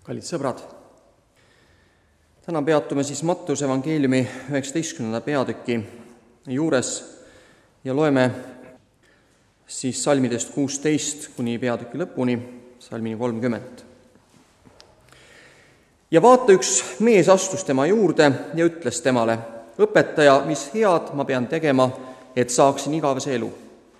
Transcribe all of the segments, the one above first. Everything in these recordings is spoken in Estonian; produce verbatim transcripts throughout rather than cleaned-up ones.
Kallid sõbrad, täna peatume siis Matteuse evangeeliumi üheksateistkümnenda peatüki juures ja loeme siis salmidest kuusteist kuni peatüki lõpuni, salmini kolmkümmend. Ja vaata, üks mees astus tema juurde ja ütles temale: õpetaja, mis head ma pean tegema, et saaksin igavese elu?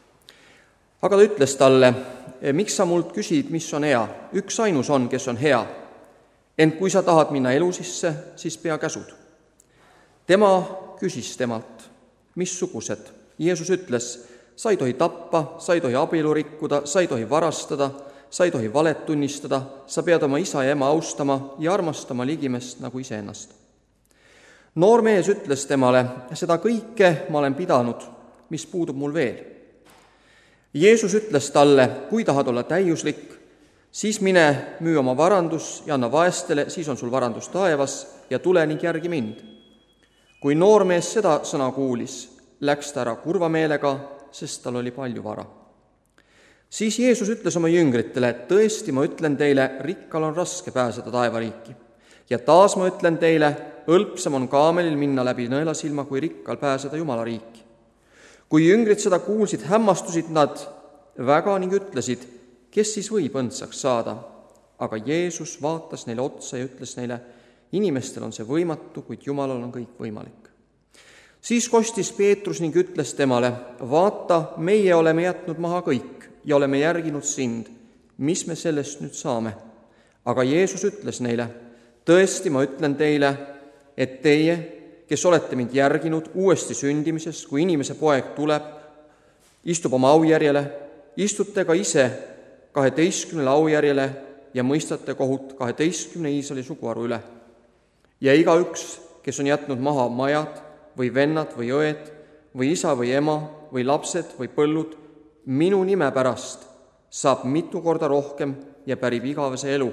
Aga ta ütles talle: miks sa mult küsid, mis on hea? Üks ainus on, kes on hea. Ent kui sa tahad minna elu sisse, siis pea käsud. Tema küsis temalt: missugused? Jeesus ütles: sa ei tohi tappa, sa ei tohi abielu rikkuda, sa ei tohi varastada, sa ei tohi valet tunnistada, sa pead oma isa ja ema austama ja armastama ligimest nagu iseennast. Noor mees ütles temale: seda kõike ma olen pidanud, mis puudub mul veel. Jeesus ütles talle: kui tahad olla täiuslik, siis mine müü oma varandus ja anna vaestele, siis on sul varandus taevas, ja tule ning järgi mind. Kui noormees seda sõna kuulis, läks ta ära kurva meelega, sest tal oli palju vara. Siis Jeesus ütles oma jüngritele: tõesti, ma ütlen teile, rikkal on raske pääseda taevariiki. Ja taas ma ütlen teile, õlpsam on kaamelil minna läbi nõelasilma, kui rikkal pääseda Jumala riiki. Kui jüngrid seda kuulsid, hämmastusid nad väga ning ütlesid: kes siis võib õndsaks saada? Aga Jeesus vaatas neile otsa ja ütles neile: inimestel on see võimatu, kuid Jumalal on kõik võimalik. Siis kostis Peetrus ning ütles temale: vaata, meie oleme jätnud maha kõik ja oleme järginud sind. Mis me sellest nüüd saame? Aga Jeesus ütles neile: tõesti, ma ütlen teile, et teie, kes olete mind järginud uuesti sündimises, kui inimese poeg tuleb, istub oma aujärjele, istute ka ise kaheteistkümnele aujärjele ja mõistate kohut kaheteistkümne Iisraeli suguharu üle. Ja igaüks, kes on jätnud maha majad või vennad või õed või isa või ema või lapsed või põllud, minu nime pärast saab mitu korda rohkem ja pärib igavese elu.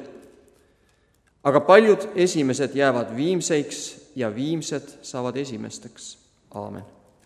Aga paljud esimesed jäävad viimseiks ja viimsed saavad esimesteks. Aamen.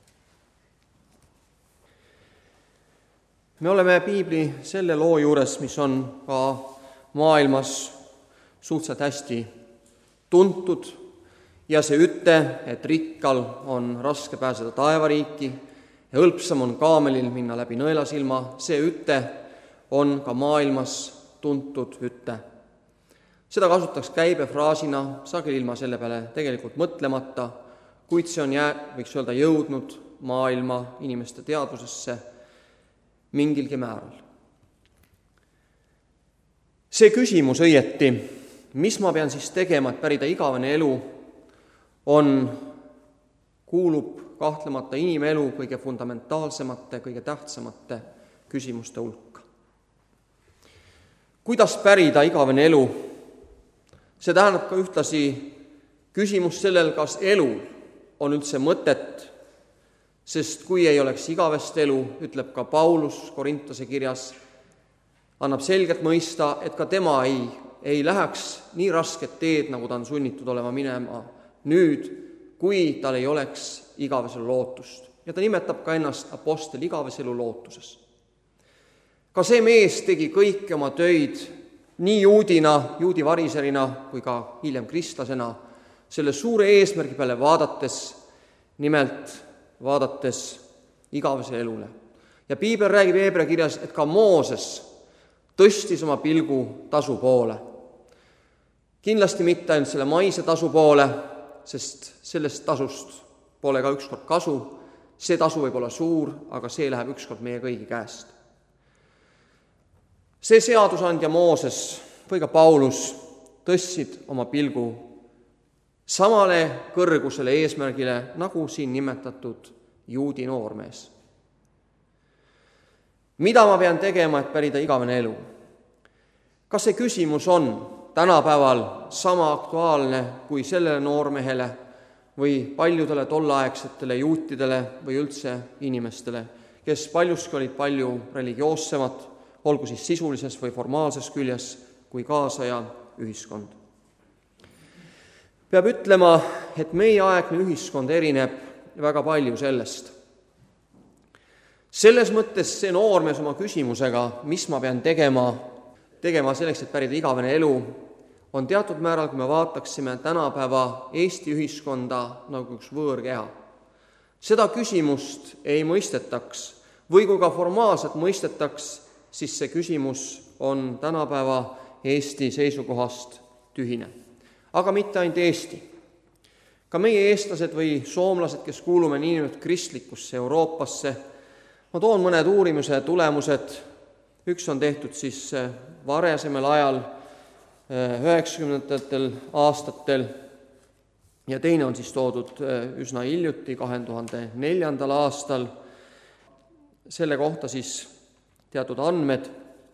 Me oleme piibli selle loo juures, mis on ka maailmas suhteliselt hästi tuntud, ja see üte, et rikkal on raske pääseda taevariiki ja hõlpsam on kaamelil minna läbi nõelasilma, see üte on ka maailmas tuntud üte. Seda kasutaks käibefraasina, sageli ilma selle peale tegelikult mõtlemata, kuid see on, jää, võiks öelda, jõudnud maailma inimeste teadvusesse mingilgi määral. See küsimus õieti, mis ma pean siis tegema, et pärida igavene elu, on, kuulub kahtlemata inimelu kõige fundamentaalsemate, kõige tähtsamate küsimuste hulka. Kuidas pärida igavene elu? See tähendab ka ühtlasi küsimus sellel, kas elul on üldse mõtet, sest kui ei oleks igavest elu, ütleb ka Paulus Korintuse kirjas, annab selgelt mõista, et ka tema ei, ei läheks nii rasket teed, nagu ta on sunnitud olema minema nüüd, kui tal ei oleks igaveselu lootust. Ja ta nimetab ka ennast apostel igaveselu lootuses. Ka see mees tegi kõiki oma töid nii juudina, juudi variserina kui ka hiljem kristlasena, selle suure eesmärgi peale vaadates, nimelt vaadates igavese elule. Ja piibel räägib Heebrea kirjas, et ka Mooses tõstis oma pilgu tasu poole. Kindlasti mitte ainult selle maise tasu poole, sest sellest tasust pole ka ükskord kasu. See tasu võib olla suur, aga see läheb ükskord meie kõigi käest. See seadusandja Mooses või ka Paulus tõstsid oma pilgu samale kõrgusele eesmärgile, nagu siin nimetatud juudi noormees. Mida ma pean tegema, et pärida igavene elu? Kas see küsimus on tänapäeval sama aktuaalne kui sellele noormehele või paljudele tolleaegsetele juutidele või üldse inimestele, kes paljuski olid palju religioossemad, olgu siis sisulises või formaalses küljes, kui kaasaja ühiskond. Peab ütlema, et meie aegne ühiskond erineb väga palju sellest. Selles mõttes see noormees oma küsimusega, mis ma pean tegema, tegema selleks, et pärida igavene elu, on teatud määral, kui me vaataksime tänapäeva Eesti ühiskonda nagu üks võõrkeha. Seda küsimust ei mõistetaks või kui ka formaalselt mõistetaks, siis see küsimus on tänapäeva Eesti seisukohast tühine. Aga mitte ainult Eesti. Ka meie eestlased või soomlased, kes kuulume niinimetatud kristlikusse Euroopasse, ma toon mõned uurimuse tulemused. Üks on tehtud siis varasemal ajal, üheksakümnendatel aastatel, ja teine on siis toodud üsna hiljuti, kahe tuhande neljandal aastal. Selle kohta siis teatud andmed,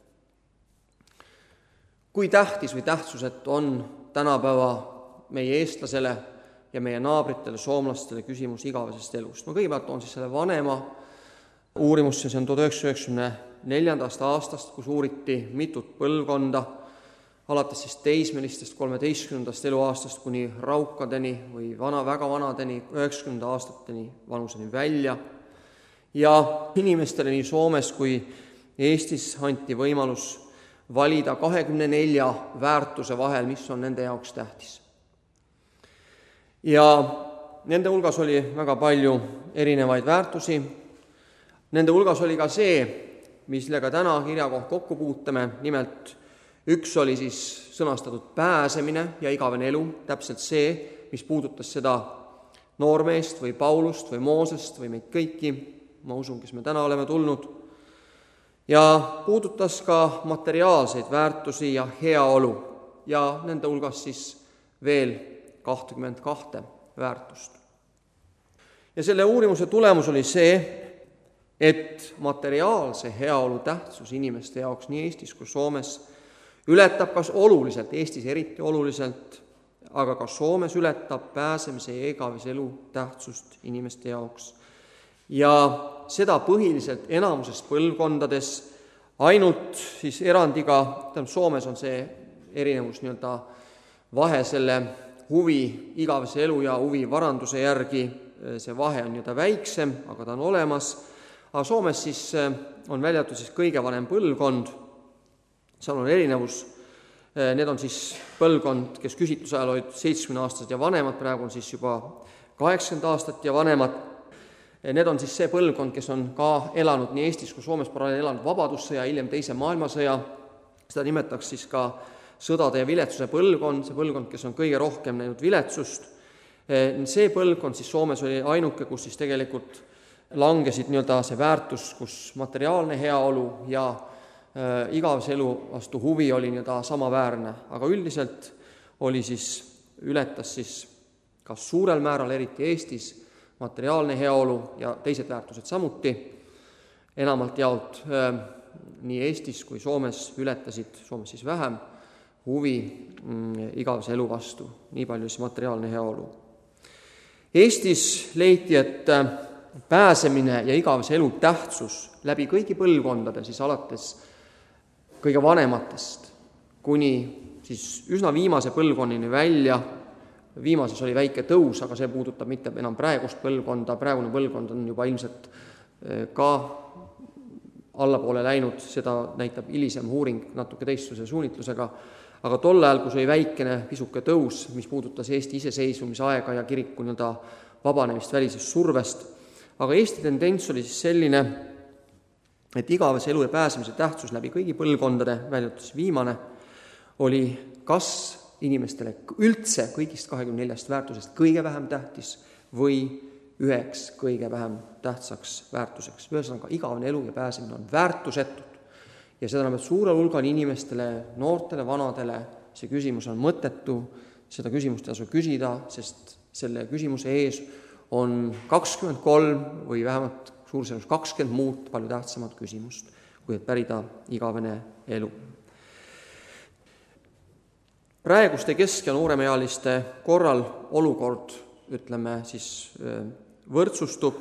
kui tähtis või tähtsuset on tänapäeva meie eestlasele ja meie naabritele, soomlastele küsimus igavesest elust. Ma kõigepealt toon siis selle vanema uurimusse, see on tuhat üheksasada üheksakümne neljandast aastast, kus uuriti mitut põlvkonda, alates siis teismelistest kolmeteistkümnendast eluaastast kuni raukadeni või vana, väga vanadeni, üheksakümnenda aastateni vanuseni välja. Ja inimestele nii Soomes kui Eestis anti võimalus valida kahekümne nelja väärtuse vahel, mis on nende jaoks tähtis. Ja nende hulgas oli väga palju erinevaid väärtusi. Nende hulgas oli ka see, millega täna kirjakoht kokku puutame, nimelt üks oli siis sõnastatud pääsemine ja igavene elu, täpselt see, mis puudutas seda noormeest või Paulust või Moosest või meid kõiki, ma usun, kes me täna oleme tulnud, ja puudutas ka materiaalseid väärtusi ja heaolu ja nende hulgas siis veel kakskümmend kahte väärtust. Ja selle uurimuse tulemus oli see, et materiaalse heaolu tähtsus inimeste jaoks nii Eestis kui Soomes ületab kas oluliselt, Eestis eriti oluliselt, aga ka Soomes ületab pääsemise ja igavese elu tähtsust inimeste jaoks. Ja seda põhiliselt enamuses põlvkondades, ainult siis erandiga, tähendab Soomes on see erinevus nii-öelda vahe selle huvi igavese elu ja huvi varanduse järgi, see vahe on nii-öelda väiksem, aga ta on olemas. Aga Soomes siis on väljatud siis kõige vanem põlvkond, seal on erinevus, need on siis põlvkond, kes küsitluse ajal olid seitsmekümne aastased ja vanemad, praegu on siis juba kaheksakümmend aastat ja vanemad. Need on siis see põlvkond, kes on ka elanud nii Eestis kui Soomes paralleelselt elanud vabadussõja, hiljem teise maailmasõja, seda nimetaks siis ka sõdade ja viletsuse põlvkond, see põlvkond, kes on kõige rohkem näinud viletsust. See põlvkond siis Soomes oli ainuke, kus siis tegelikult langesid nii-öelda see väärtus, kus materiaalne heaolu ja igavese elu vastu huvi oli nii-öelda samaväärne, aga üldiselt oli siis, ületas siis kas suurel määral, eriti Eestis, materiaalne heaolu ja teised väärtused samuti, enamalt jaolt nii Eestis kui Soomes ületasid, Soomes siis vähem, huvi igavese elu vastu, nii palju siis materiaalne heaolu. Eestis leiti, et pääsemine ja igavese elu tähtsus läbi kõigi põlvkondade, siis alates kõige vanematest kuni siis üsna viimase põlvkonnini välja. Viimases oli väike tõus, aga see puudutab mitte enam praegust põlvkonda, praegune põlvkond on juba ilmselt ka allapoole läinud, seda näitab hilisem uuring natuke teistsuse suunitlusega, aga tol ajal, kus oli väikene pisuke tõus, mis puudutas Eesti iseseisvumise aega ja kiriku nii-öelda vabanemist välisest survest, aga Eesti tendents oli siis selline, et igavese elu ja pääsemise tähtsus läbi kõigi põlvkondade, väljatus viimane, oli kas inimestele üldse kõigist kahekümne neljast väärtusest kõige vähem tähtis või üheks kõige vähem tähtsaks väärtuseks. Ühesõnaga, igavene elu ja pääsemine on väärtusetud ja seda näeb suurel hulgal inimestele, noortele, vanadele, see küsimus on mõttetu, seda küsimust ei tasu küsida, sest selle küsimuse ees on kakskümmend kolm või vähemalt suurusjärgus kakskümmend muud palju tähtsamat küsimust, kui et pärida igavene elu. Praeguste kesk- ja nooremealiste korral olukord, ütleme siis, võrdsustub,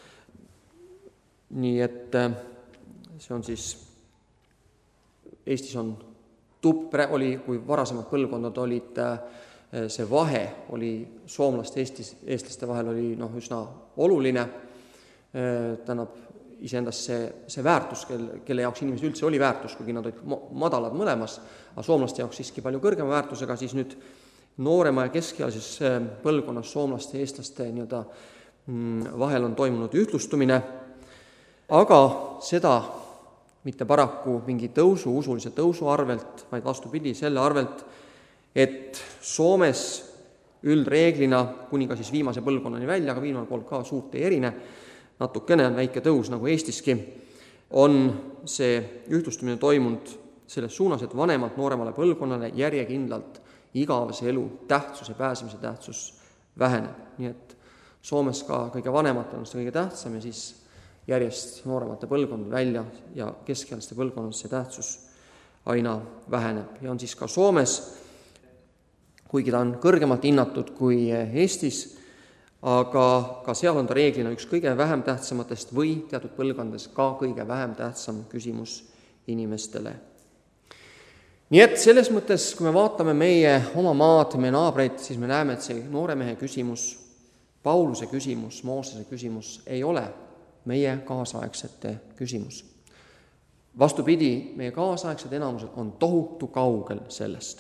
nii et see on siis, Eestis on tup, oli, kui varasemad põlvkonnad olid, see vahe oli soomlaste Eestis, eestlaste vahel oli noh, üsna oluline, tähendab iseendast see, see väärtus, kelle, kelle jaoks inimesed üldse oli väärtus, kuigi nad olid madalad mõlemas, aga soomlaste jaoks siiski palju kõrgema väärtusega, siis nüüd noorema ja keskealises põlvkonnas soomlaste ja eestlaste nii-öelda vahel on toimunud ühtlustumine, aga seda mitte paraku mingi tõusu, usulise tõusu arvelt, vaid vastupidi selle arvelt, et Soomes üldreeglina, kuni ka siis viimase põlvkonnani välja, aga viimane pool ka suurt ei erine, natukene on väike tõus nagu Eestiski, on see ühtlustumine toimunud selles suunas, et vanemalt nooremale põlvkonnale järjekindlalt igavese elu tähtsus ja pääsemise tähtsus väheneb. Nii et Soomes ka kõige vanematel on see kõige tähtsam ja siis järjest nooremate põlvkond välja ja keskealiste põlvkonnal see tähtsus aina väheneb. Ja on siis ka Soomes, kuigi ta on kõrgemalt hinnatud kui Eestis, aga ka seal on ta reeglina üks kõige vähem tähtsamatest või teatud põlvkondades ka kõige vähem tähtsam küsimus inimestele. Nii et selles mõttes, kui me vaatame meie oma maad, meie naabreid, siis me näeme, et see noore mehe küsimus, Pauluse küsimus, Moosese küsimus ei ole meie kaasaegsete küsimus. Vastupidi, meie kaasaegsed enamused on tohutu kaugel sellest.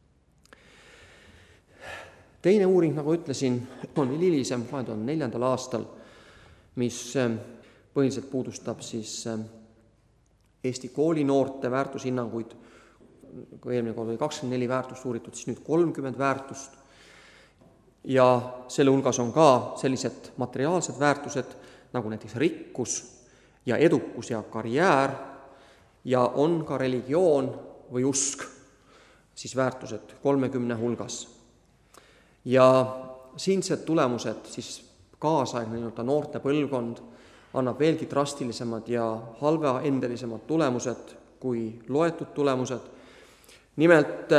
Teine uuring, nagu ütlesin, on hilisem kahe tuhande neljandal aastal, mis põhiliselt puudustab siis Eesti koolinoorte väärtushinnanguid, kui eelmine kord oli kakskümmend neli väärtust uuritud, siis nüüd kolmkümmend väärtust. Ja selle hulgas on ka sellised materiaalsed väärtused, nagu näiteks rikkus ja edukus ja karjäär, ja on ka religioon või usk, siis väärtused kolmekümne hulgas. Ja siinsed tulemused, siis kaasaegne nii-öelda noorte põlvkond annab veelgi drastilisemad ja halvaendelisemad tulemused kui loetud tulemused. Nimelt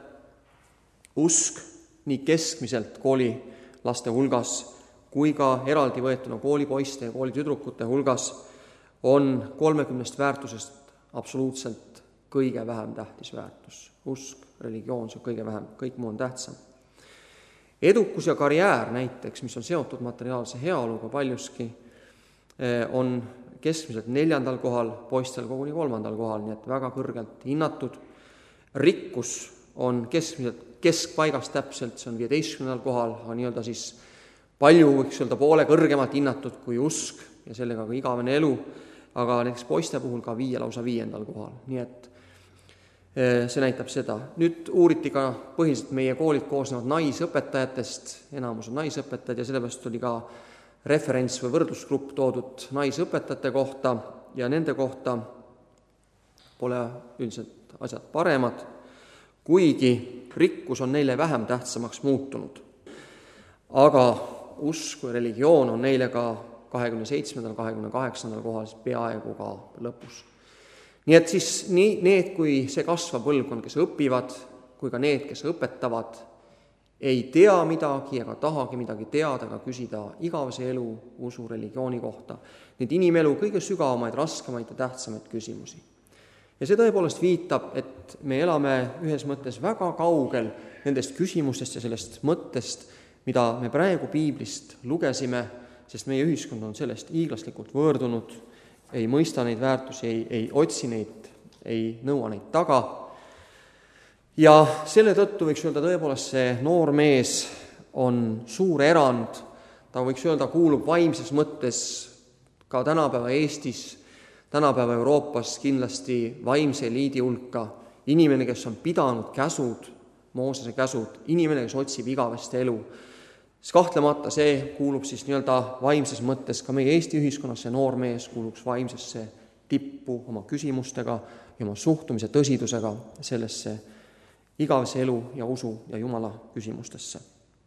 usk nii keskmiselt koolilaste hulgas kui ka eraldi võetuna koolipoiste ja koolitüdrukute hulgas on kolmekümnest väärtusest absoluutselt kõige vähem tähtis väärtus. Usk, religioon, see kõige vähem, kõik muu on tähtsam. Edukus ja karjäär näiteks, mis on seotud materiaalse heaoluga paljuski, on keskmiselt neljandal kohal, poistel koguni kolmandal kohal, nii et väga kõrgelt hinnatud. Rikkus on keskmiselt keskpaigas täpselt, see on viieteistkümnendal kohal, aga nii-öelda siis palju võiks öelda poole kõrgemalt hinnatud kui usk ja sellega ka igavene elu, aga näiteks poiste puhul ka viie lausa viiendal kohal, nii et see näitab seda. Nüüd uuriti ka põhiliselt meie koolid koosnevad naisõpetajatest, enamus on naisõpetajad ja sellepärast oli ka referents või võrdlusgrupp toodud naisõpetajate kohta ja nende kohta pole üldiselt asjad paremad, kuigi rikkus on neile vähem tähtsamaks muutunud. Aga usk või religioon on neile ka kahekümne seitsmendal, kahekümne kaheksandal kohal peaaegu ka lõpus. Nii et siis nii need, kui see kasvav põlvkond, kes õpivad, kui ka need, kes õpetavad, ei tea midagi ega tahagi midagi teada ega küsida igavese elu, usu, religiooni kohta. Need inimelu kõige sügavamaid, raskemaid ja tähtsamaid küsimusi. Ja see tõepoolest viitab, et me elame ühes mõttes väga kaugel nendest küsimustest ja sellest mõttest, mida me praegu piiblist lugesime, sest meie ühiskond on sellest hiiglaslikult võõrdunud, ei mõista neid väärtusi, ei, ei otsi neid, ei nõua neid taga. Ja selle tõttu võiks öelda tõepoolest see noor mees on suur erand, ta võiks öelda kuulub vaimses mõttes ka tänapäeva Eestis, tänapäeva Euroopas kindlasti vaimse eliidi hulka, inimene, kes on pidanud käsud, Moosese käsud, inimene, kes otsib igavest elu. Siis kahtlemata see kuulub siis nii-öelda vaimses mõttes ka meie Eesti ühiskonnas, see noor mees kuuluks vaimsesse tippu oma küsimustega ja oma suhtumise tõsidusega sellesse igavese elu ja usu ja Jumala küsimustesse.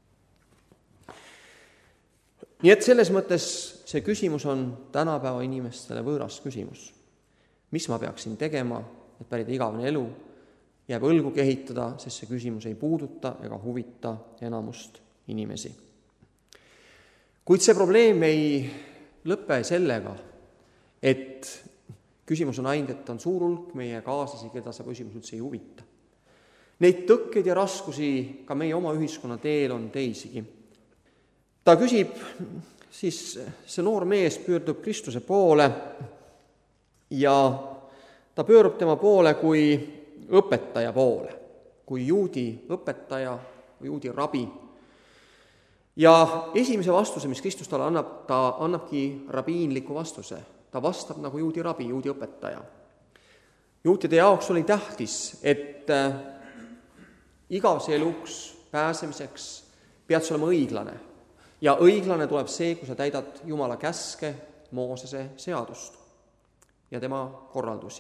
Nii et selles mõttes see küsimus on tänapäeva inimestele võõras küsimus. Mis ma peaksin tegema, et pärida igavene elu, jääb õlgu kehitada, sest see küsimus ei puuduta ega huvita enamust inimesi. Kuid see probleem ei lõpe sellega, et küsimus on ainult, et on suur hulk meie kaaslasi, keda see küsimus üldse ei huvita. Neid tõkkeid ja raskusi ka meie oma ühiskonna teel on teisigi. ta küsib, siis see noor mees pöördub Kristuse poole ja ta pöörub tema poole kui õpetaja poole, kui juudi õpetaja, juudi rabi. Ja esimese vastuse, mis Kristus talle annab, ta annabki rabiinliku vastuse. Ta vastab nagu juudi rabi, juudi õpetaja. Juutide jaoks oli tähtis, et igavese eluks pääsemiseks pead sa olema õiglane. Ja õiglane tuleb see, kui sa täidad Jumala käske, Moosese seadust ja tema korraldusi.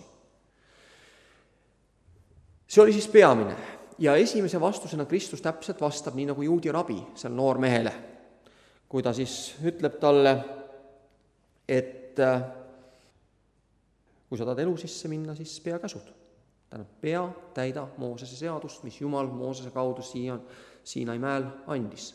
See oli siis peamine. Ja esimese vastusena Kristus täpselt vastab nii nagu juudi rabi seal noormehele, kui ta siis ütleb talle, et kui sa tahad elu sisse minna, siis pea käsud. Tähendab, pea täida Moosese seadust, mis Jumal Moosese kaudu Siin, Siinai mäel andis.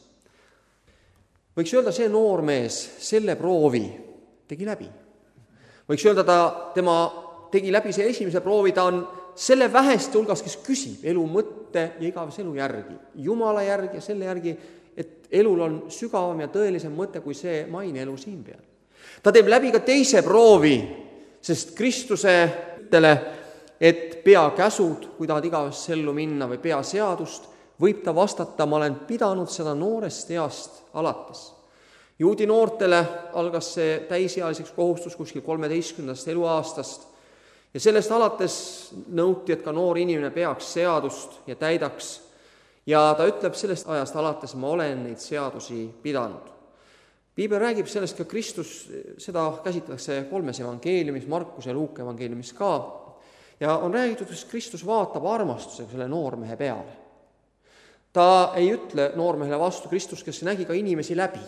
Võiks öelda, see noormees selle proovi tegi läbi. Võiks öelda, ta, tema tegi läbi see esimese proovi, ta on selle väheste hulgas, kes küsib elu mõtte ja igavese elu järgi, Jumala järgi ja selle järgi, et elul on sügavam ja tõelisem mõte kui see maine elu siin peal. Ta teeb läbi ka teise proovi, sest Kristuse ütlele, et pea käsud, kui tahad igavesse ellu minna või pea seadust, võib ta vastata, ma olen pidanud seda noorest east alates. Juudi noortele algas see täisealiseks kohustus kuskil kolmeteistkümnendast eluaastast ja sellest alates nõuti, et ka noor inimene peaks seadust ja täidaks. Ja ta ütleb sellest ajast alates, ma olen neid seadusi pidanud. Piibel räägib sellest ka Kristus, seda käsitletakse kolmes evangeeliumis, Markuse ja Luuka evangeeliumis ka. Ja on räägitud, et Kristus vaatab armastusega selle noormehe peale. Ta ei ütle noormehele vastu, Kristus, kes nägi ka inimesi läbi,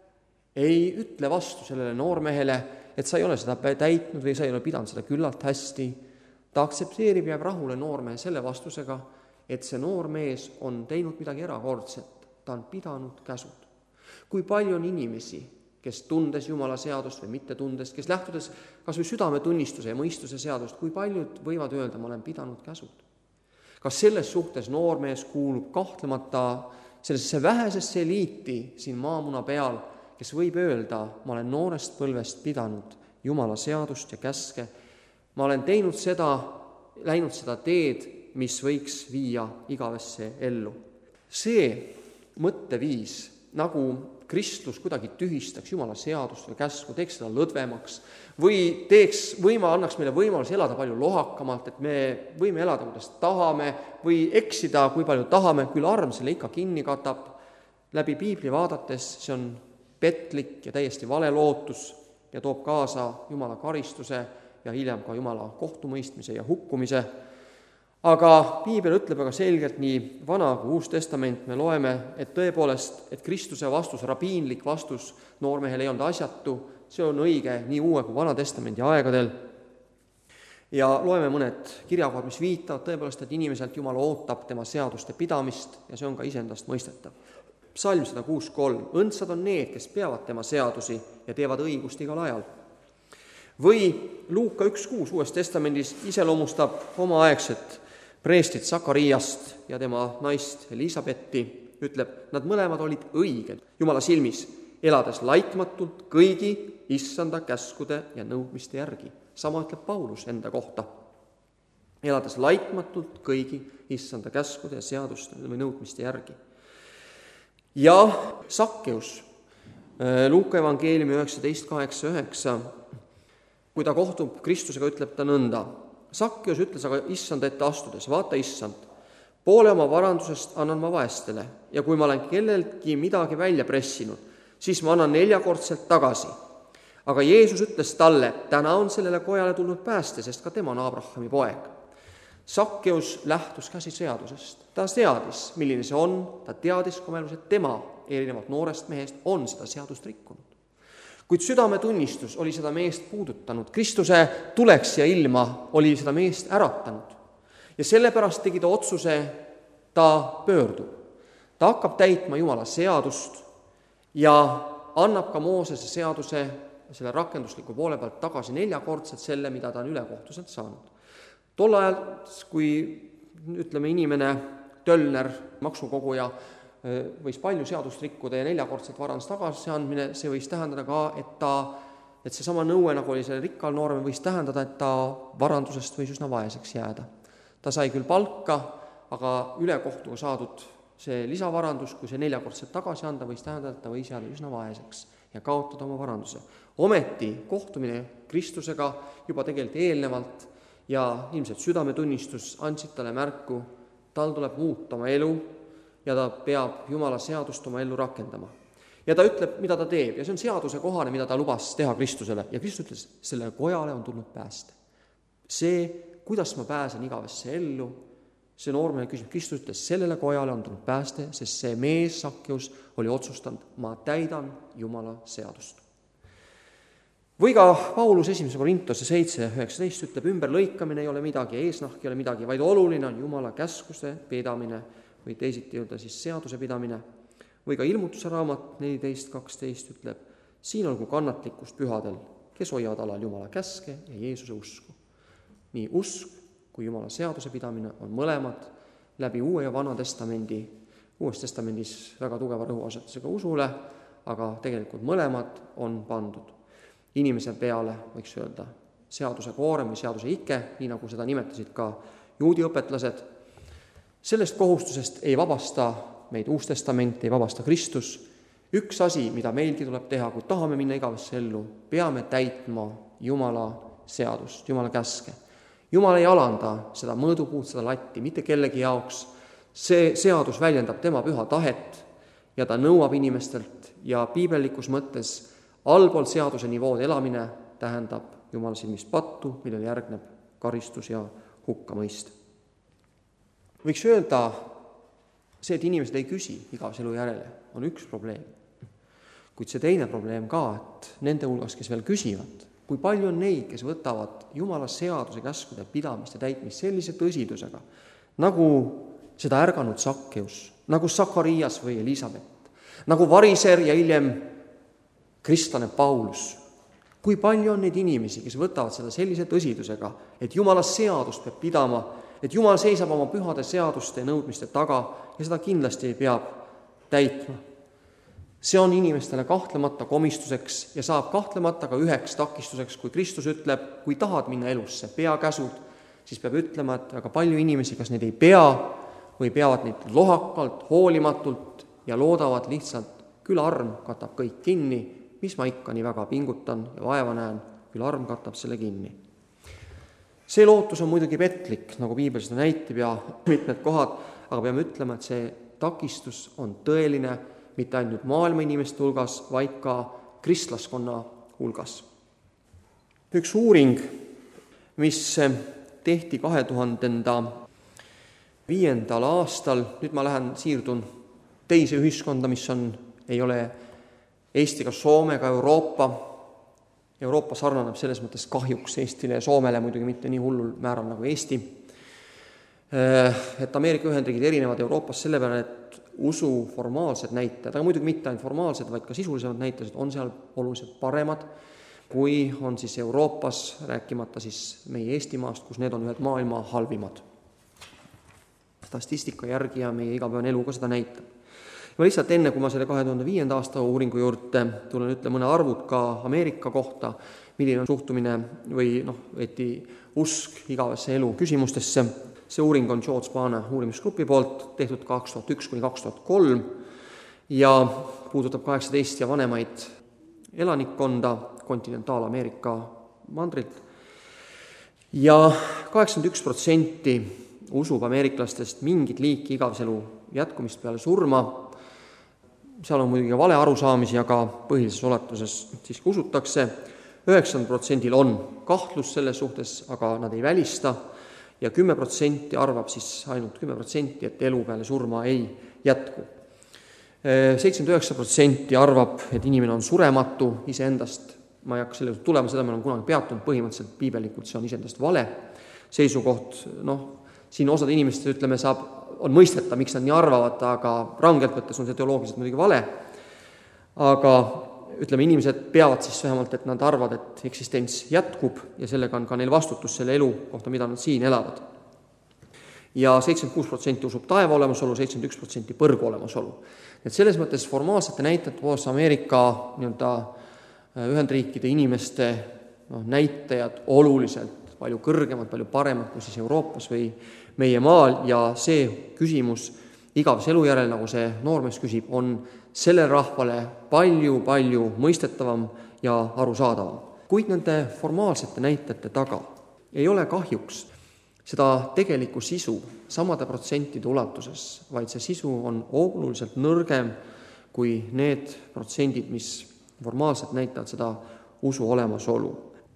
ei ütle vastu sellele noormehele, et sa ei ole seda täitnud või sa ei ole pidanud seda küllalt hästi. Ta aktsepteerib ja rahule noormehe selle vastusega, et see noormees on teinud midagi erakordset, ta on pidanud käsud. Kui palju on inimesi, kes tundes Jumala seadust või mitte tundes, kes lähtudes kas või südametunnistuse ja mõistuse seadust, kui paljud võivad öelda, ma olen pidanud käsud. Kas selles suhtes noormees kuulub kahtlemata sellesse vähesesse eliiti siin maamuna peal, kes võib öelda, ma olen noorest põlvest pidanud Jumala seadust ja käske, ma olen teinud seda, läinud seda teed, mis võiks viia igavesse ellu. See mõtteviis, nagu Kristus kuidagi tühistaks Jumala seadust või käsku, teeks seda lõdvemaks või teeks võima, annaks meile võimalus elada palju lohakamalt, et me võime elada, kuidas tahame või eksida, kui palju tahame, küll arm selle ikka kinni katab. Läbi piibli vaadates see on petlik ja täiesti vale lootus ja toob kaasa Jumala karistuse ja hiljem ka Jumala kohtumõistmise ja hukkumise. Aga piibel ütleb väga selgelt nii Vana kui Uus Testament, me loeme, et tõepoolest, et Kristuse vastus, rabiinlik vastus noormehele ei olnud asjatu, see on õige nii Uue kui Vana Testamendi aegadel. Ja loeme mõned kirjakohad, mis viitavad tõepoolest, et inimeselt Jumal ootab tema seaduste pidamist ja see on ka iseendast mõistetav. Psalm sada kuus kolm, õndsad on need, kes peavad tema seadusi ja teevad õigust igal ajal. Või Luuka üks kuus Uues Testamendis iseloomustab omaaegset preestrit Sakariast ja tema naist Elisabetti, ütleb, nad mõlemad olid õiged Jumala silmis, elades laitmatult kõigi issanda käskude ja nõudmiste järgi. Sama ütleb Paulus enda kohta. Elades laitmatult kõigi issanda käskude ja seaduste või nõudmiste järgi. Ja Sakkeus, Luuka evangeeliumi üheksateist kaheksa üheksa, kui ta kohtub Kristusega, ütleb ta nõnda. Sakkeus ütles aga issanda ette astudes, vaata issand, poole oma varandusest annan ma vaestele ja kui ma olen kelleltki midagi välja pressinud, siis ma annan neljakordselt tagasi. Aga Jeesus ütles talle, täna on sellele kojale tulnud pääste, sest ka tema on Abrahami poeg. Sakkeus lähtus käsi seadusest. Ta teadis, milline see on, ta teadis komelus, et tema erinevalt noorest mehest on seda seadust rikkunud. Kuid südametunnistus oli seda meest puudutanud. Kristuse tuleks ja ilma oli seda meest äratanud. Ja sellepärast tegi ta otsuse, ta pöördub. Ta hakkab täitma Jumala seadust ja annab ka Moosese seaduse selle rakendusliku poole pealt tagasi neljakordselt selle, mida ta on ülekohtuselt saanud. Tol ajal, kui ütleme inimene, tölner, maksukoguja, võis palju seadust rikkuda ja neljakordselt varandus tagasi andmine, see võis tähendada ka, et ta, et see sama nõue, nagu oli selle rikkal noorme, võis tähendada, et ta varandusest võis üsna vaeseks jääda. Ta sai küll palka, aga ülekohtuga saadud see lisavarandus, kui see neljakordselt tagasi anda, võis tähendada, et ta võis jääda üsna vaeseks ja kaotada oma varanduse. Ometi kohtumine Kristusega juba tegelikult eelnevalt ja ilmselt südametunnistus andsid talle märku, tal tuleb muuta oma elu ja ta peab Jumala seadust oma ellu rakendama. Ja ta ütleb, mida ta teeb, ja see on seaduse kohane, mida ta lubas teha Kristusele. Ja Kristus ütles, selle kojale on tulnud pääste. See, kuidas ma pääsen igavesse ellu, see noormehe küsib, Kristus ütles, sellele kojale on tulnud pääste, sest see mees Sakkeus oli otsustanud, ma täidan Jumala seadust. Või ka Paulus esimese Korintuse seitse üheksateist ütleb, ümber lõikamine ei ole midagi, eesnahk ei ole midagi, vaid oluline on Jumala käskuse pidamine või teisiti öelda siis seaduse pidamine. Või ka ilmutuse raamat neliteist kaksteist ütleb, siin olgu kannatlikkust pühadel, kes hoiavad alal Jumala käske ja Jeesuse usku. Nii usk kui Jumala seaduse pidamine on mõlemad läbi Uue ja Vana testamendi, Uues testamendis väga tugeva rõhuasetusega usule, aga tegelikult mõlemad on pandud inimese peale, võiks öelda, seaduse koorem või seaduse ike, nii nagu seda nimetasid ka juudi õpetlased. Sellest kohustusest ei vabasta meid Uus testament, ei vabasta Kristus. Üks asi, mida meilgi tuleb teha, kui tahame minna igavesse ellu, peame täitma Jumala seadust, Jumala käske. Jumal ei alanda seda mõõdupuud, seda latti, mitte kellegi jaoks. See seadus väljendab tema püha tahet ja ta nõuab inimestelt ja piibellikus mõttes allpool seaduse nivood elamine tähendab Jumala silmis pattu, millele järgneb karistus ja hukkamõist. Võiks öelda, see, et inimesed ei küsi igavese elu järele, on üks probleem. Kuid see teine probleem ka, et nende hulgas, kes veel küsivad, kui palju on neid, kes võtavad Jumala seaduse käskude pidamist ja täitmist sellise tõsidusega, nagu seda ärganud Sakkeus, nagu Sakarias või Elisabet, nagu variser ja hiljem kristlane Paulus. Kui palju on neid inimesi, kes võtavad seda sellise tõsidusega, et Jumala seadust peab pidama, et Jumal seisab oma pühade seaduste ja nõudmiste taga ja seda kindlasti peab täitma. See on inimestele kahtlemata komistuseks ja saab kahtlemata ka üheks takistuseks, kui Kristus ütleb, kui tahad minna elusse, pea käsud, siis peab ütlema, et väga palju inimesi, kas neid ei pea või peavad neid lohakalt, hoolimatult ja loodavad lihtsalt, küll arm katab kõik kinni, mis ma ikka nii väga pingutan ja vaeva näen, küll arm katab selle kinni. See lootus on muidugi petlik, nagu Piibel seda näitab ja mitmed kohad, aga peame ütlema, et see takistus on tõeline, mitte ainult maailma inimeste hulgas, vaid ka kristlaskonna hulgas. Üks uuring, mis tehti kahe tuhande viiendal aastal, nüüd ma lähen siirdun teise ühiskonda, mis on, ei ole Eesti, ka Soome, ka Euroopa. Euroopa sarnaneb selles mõttes kahjuks Eestile ja Soomele, muidugi mitte nii hullul määral nagu Eesti. Et Ameerika Ühendriigid erinevad Euroopas selle peale, et usu formaalsed näitajad, aga muidugi mitte ainult formaalsed, vaid ka sisulisemad näitajad on seal oluliselt paremad, kui on siis Euroopas, rääkimata siis meie Eestimaast, kus need on ühed maailma halvimad. Statistika järgi ja meie igapäevane elu ka seda näitab. Ma lihtsalt enne, kui ma selle kahe tuhande viienda aasta uuringu juurde tulen ütle mõne arvud ka Ameerika kohta, milline on suhtumine või noh, võeti usk igavesse elu küsimustesse. See uuring on George Bana uurimisgrupi poolt tehtud kaks tuhat üks kuni kaks tuhat kolm ja puudutab kaheksateist ja vanemaid elanikkonda kontinentaal-Ameerika mandrilt. Ja kaheksakümmend üks protsenti usub ameeriklastest mingit liiki igaveselu jätkumist peale surma. Seal on muidugi vale arusaamisi, aga põhilises oletuses siiski usutakse. üheksakümmend protsenti on kahtlus selles suhtes, aga nad ei välista ja kümme protsenti arvab siis ainult kümme protsenti, et elu peale surma ei jätku. seitsekümmend üheksa protsenti arvab, et inimene on surematu iseendast. Ma ei hakka selle tulema, seda me on kunagi peatunud, põhimõtteliselt piibelikult see on iseendast vale seisukoht. Noh, siin osad inimesed, ütleme, saab, on mõisteta, miks nad nii arvavad, aga rangelt võttes on see teoloogiliselt muidugi vale. Aga ütleme, inimesed peavad siis vähemalt, et nad arvad, et eksistents jätkub ja sellega on ka neil vastutus selle elu kohta, mida nad siin elavad. ja seitsekümmend kuus protsenti usub taeva olemasolu, seitsekümmend üks protsenti põrgu olemasolu. Et selles mõttes formaalsete näitajate poolest Ameerika nii-öelda Ühendriikide inimeste no, näitajad oluliselt palju kõrgemad, palju paremad kui siis Euroopas või meie maal ja see küsimus igavese elu järel, nagu see noormees küsib, on sellele rahvale palju-palju mõistetavam ja arusaadavam. Kuid nende formaalsete näitajate taga ei ole kahjuks seda tegelikku sisu samade protsentide ulatuses, vaid see sisu on oluliselt nõrgem kui need protsendid, mis formaalselt näitavad seda usu olemasolu.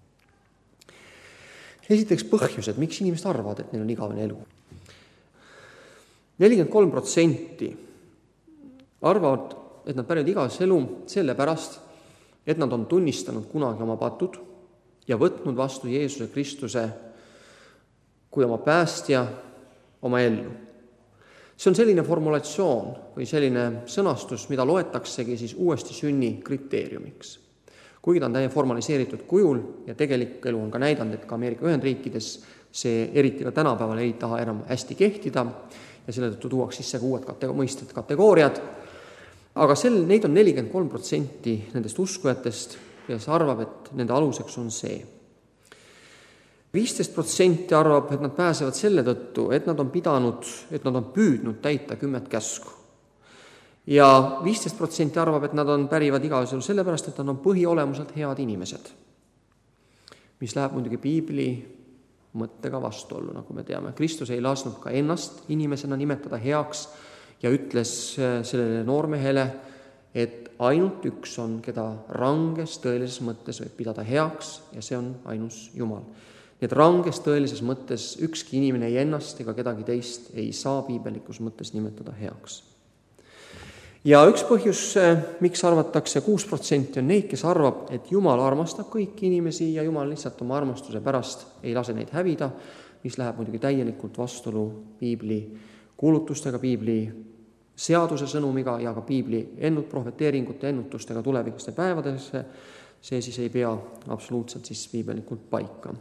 Esiteks põhjused, miks inimesed arvavad, et neil on igavene elu. nelikümmend kolm protsenti arvavad, et nad pärivad igavese elu sellepärast, et nad on tunnistanud kunagi oma patud ja võtnud vastu Jeesuse Kristuse kui oma päästja oma ellu. See on selline formulatsioon või selline sõnastus, mida loetaksegi siis uuesti sünni kriteeriumiks. Kuigi ta on täie formaliseeritud kujul ja tegelik elu on ka näidanud, et ka Ameerika Ühendriikides see eriti ka tänapäeval ei taha enam hästi kehtida ja selle tõttu tuuaks sisse ka uued katego- mõisted kategooriad. Aga sel, neid on nelikümmend kolm protsenti nendest uskujatest, kes arvab, et nende aluseks on see. viisteist protsenti arvab, et nad pääsevad selle tõttu, et nad on pidanud, et nad on püüdnud täita kümmet käsku. Ja viisteist protsenti arvab, et nad on pärivad igavesel sellepärast, et nad on põhiolemuselt head inimesed, mis läheb muidugi piibli mõttega vastuollu, nagu me teame. Kristus ei lasknud ka ennast inimesena nimetada heaks ja ütles sellele noormehele, et ainult üks on, keda ranges tõelises mõttes võib pidada heaks ja see on ainus Jumal. Nii et ranges tõelises mõttes ükski inimene ei ennast ega kedagi teist ei saa piibelikus mõttes nimetada heaks. Ja üks põhjus, miks arvatakse kuus protsenti on neid, kes arvab, et Jumal armastab kõiki inimesi ja Jumal lihtsalt oma armastuse pärast ei lase neid hävida, mis läheb muidugi täielikult vastuolu piibli kuulutustega, piibli seaduse sõnumiga ja ka piibli ennut, prohveteeringute ennutustega tulevikuste päevadesse, see siis ei pea absoluutselt siis piibelikult paika.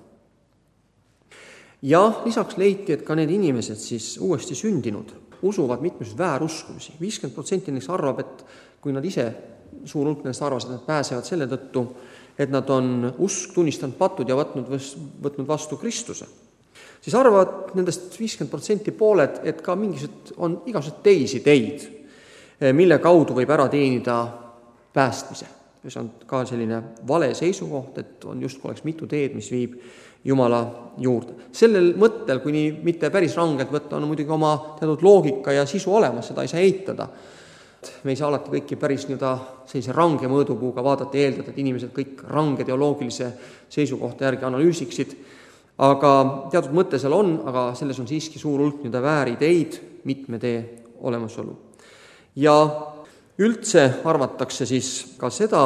Ja lisaks leiti, et ka need inimesed siis uuesti sündinud usuvad mitmesid vääruskumisi. viiskümmend protsenti neist arvab, et kui nad ise, suur hulk nendest arvas, et nad pääsevad selle tõttu, et nad on usk tunnistanud patud ja võtnud, võtnud vastu Kristuse, siis arvavad nendest viiskümmend protsenti pooled, et ka mingisugused on igasugused teisi teid, mille kaudu võib ära teenida päästmise. See on ka selline vale seisukoht, et on just oleks mitu teed, mis viib Jumala juurde. Sellel mõttel, kui nii mitte päris rangelt võtta, on muidugi oma teatud loogika ja sisu olemas, seda ei saa eitada. Me ei saa alati kõiki päris nii-öelda sellise range mõõdupuuga vaadata ja eeldada, et inimesed kõik range teoloogilise seisukohta järgi analüüsiksid, aga teatud mõte seal on, aga selles on siiski suur hulk nii-öelda väärideid, mitme tee olemasolu. Ja üldse arvatakse siis ka seda,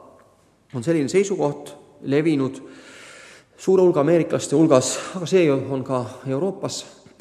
on selline seisukoht levinud suure hulga ameeriklaste hulgas, aga see on ka Euroopas,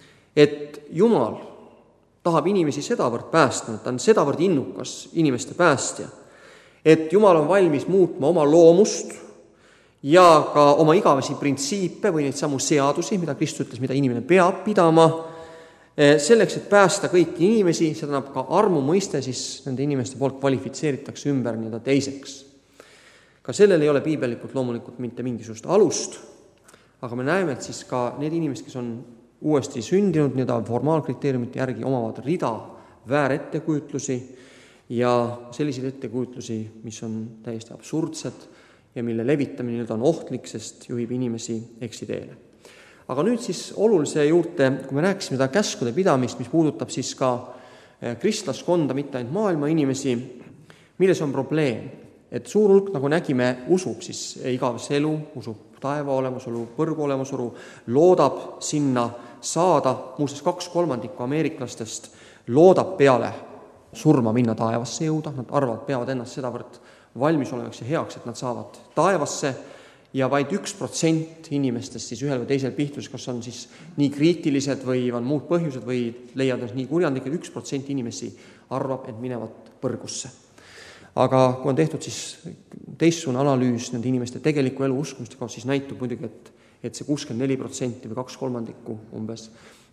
et Jumal tahab inimesi sedavõrd päästnud, ta on sedavõrd innukas inimeste päästja, et Jumal on valmis muutma oma loomust ja ka oma igavesi printsiipe või neid samu seadusi, mida Kristus ütles, mida inimene peab pidama, selleks, et päästa kõiki inimesi, seda annab ka armu mõiste, siis nende inimeste poolt kvalifitseeritakse ümber nii-öelda teiseks. Ka sellel ei ole piibelikult loomulikult mitte mingisugust alust, aga me näeme, et siis ka need inimesed, kes on uuesti sündinud nii-öelda formaalkriteeriumite järgi, omavad rida väärettekujutlusi ja selliseid ettekujutlusi, mis on täiesti absurdsed ja mille levitamine nüüd on ohtlik, sest juhib inimesi eksiteele. Aga nüüd siis olulise juurde, kui me rääkisime seda käskude pidamist, mis puudutab siis ka kristlaskonda, mitte ainult maailma inimesi, milles on probleem, et suur hulk, nagu nägime, usub siis igavesse elu, usub taeva olemasolu, põrgu olemasolu, loodab sinna saada, muuseas kaks kolmandikku ameeriklastest loodab peale surma minna taevasse jõuda, nad arvavad, peavad ennast sedavõrd valmisolevaks ja heaks, et nad saavad taevasse, ja vaid üks protsent inimestest siis ühel või teisel pihtus, kas on siis nii kriitilised või on muud põhjused või leiavad nii kurjandlikud, üks protsent inimesi arvab, et minevad põrgusse. Aga kui on tehtud siis teistsugune analüüs nende inimeste tegeliku elu uskumiste kohta, siis näitub muidugi, et, et see kuuskümmend neli protsenti või kaks kolmandikku umbes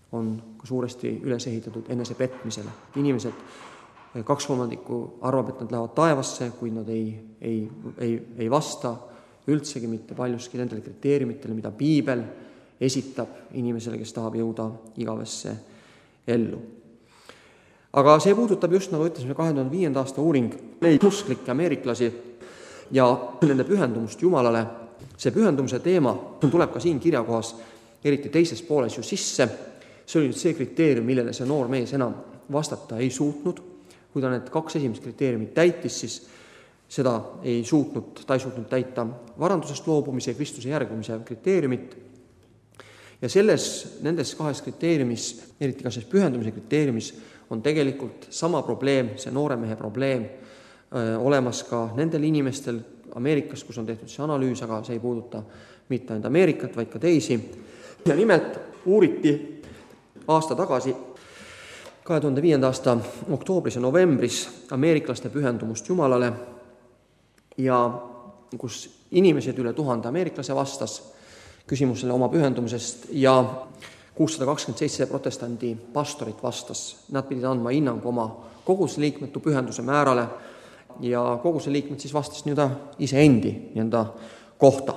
on ka suuresti üles ehitatud enese petmisele. Inimesed, kaks kolmandikku arvab, et nad lähevad taevasse, kui nad ei, ei, ei, ei vasta üldsegi mitte paljuski nendele kriteeriumitele, mida piibel esitab inimesele, kes tahab jõuda igavesse ellu. Aga see puudutab just, nagu ütlesime, kahe tuhande viienda aasta uuring neid usklikke ameeriklasi ja nende pühendumust Jumalale. See pühendumise teema tuleb ka siin kirjakohas eriti teises pooles ju sisse. See oli nüüd see kriteerium, millele see noor mees enam vastata ei suutnud. Kui ta need kaks esimest kriteeriumit täitis, siis seda ei suutnud, ta ei suutnud täita varandusest loobumise ja Kristuse järgimise kriteeriumit. Ja selles, nendes kahes kriteeriumis, eriti ka selles pühendumise kriteeriumis, on tegelikult sama probleem, see noore mehe probleem, öö, olemas ka nendel inimestel Ameerikas, kus on tehtud see analüüs, aga see ei puuduta mitte ainult Ameerikat, vaid ka teisi. Ja nimelt uuriti aasta tagasi, kahe tuhande viienda aasta oktoobris ja novembris ameeriklaste pühendumust Jumalale, ja kus inimesed üle tuhande ameeriklase vastas küsimusele oma pühendumisest ja kuussada kakskümmend seitse protestandi pastorit vastas. Nad pidid andma hinnangu oma koguduse liikmetu pühenduse määrale ja koguduse liikmed siis vastas nii-öelda iseendi nii-öelda kohta.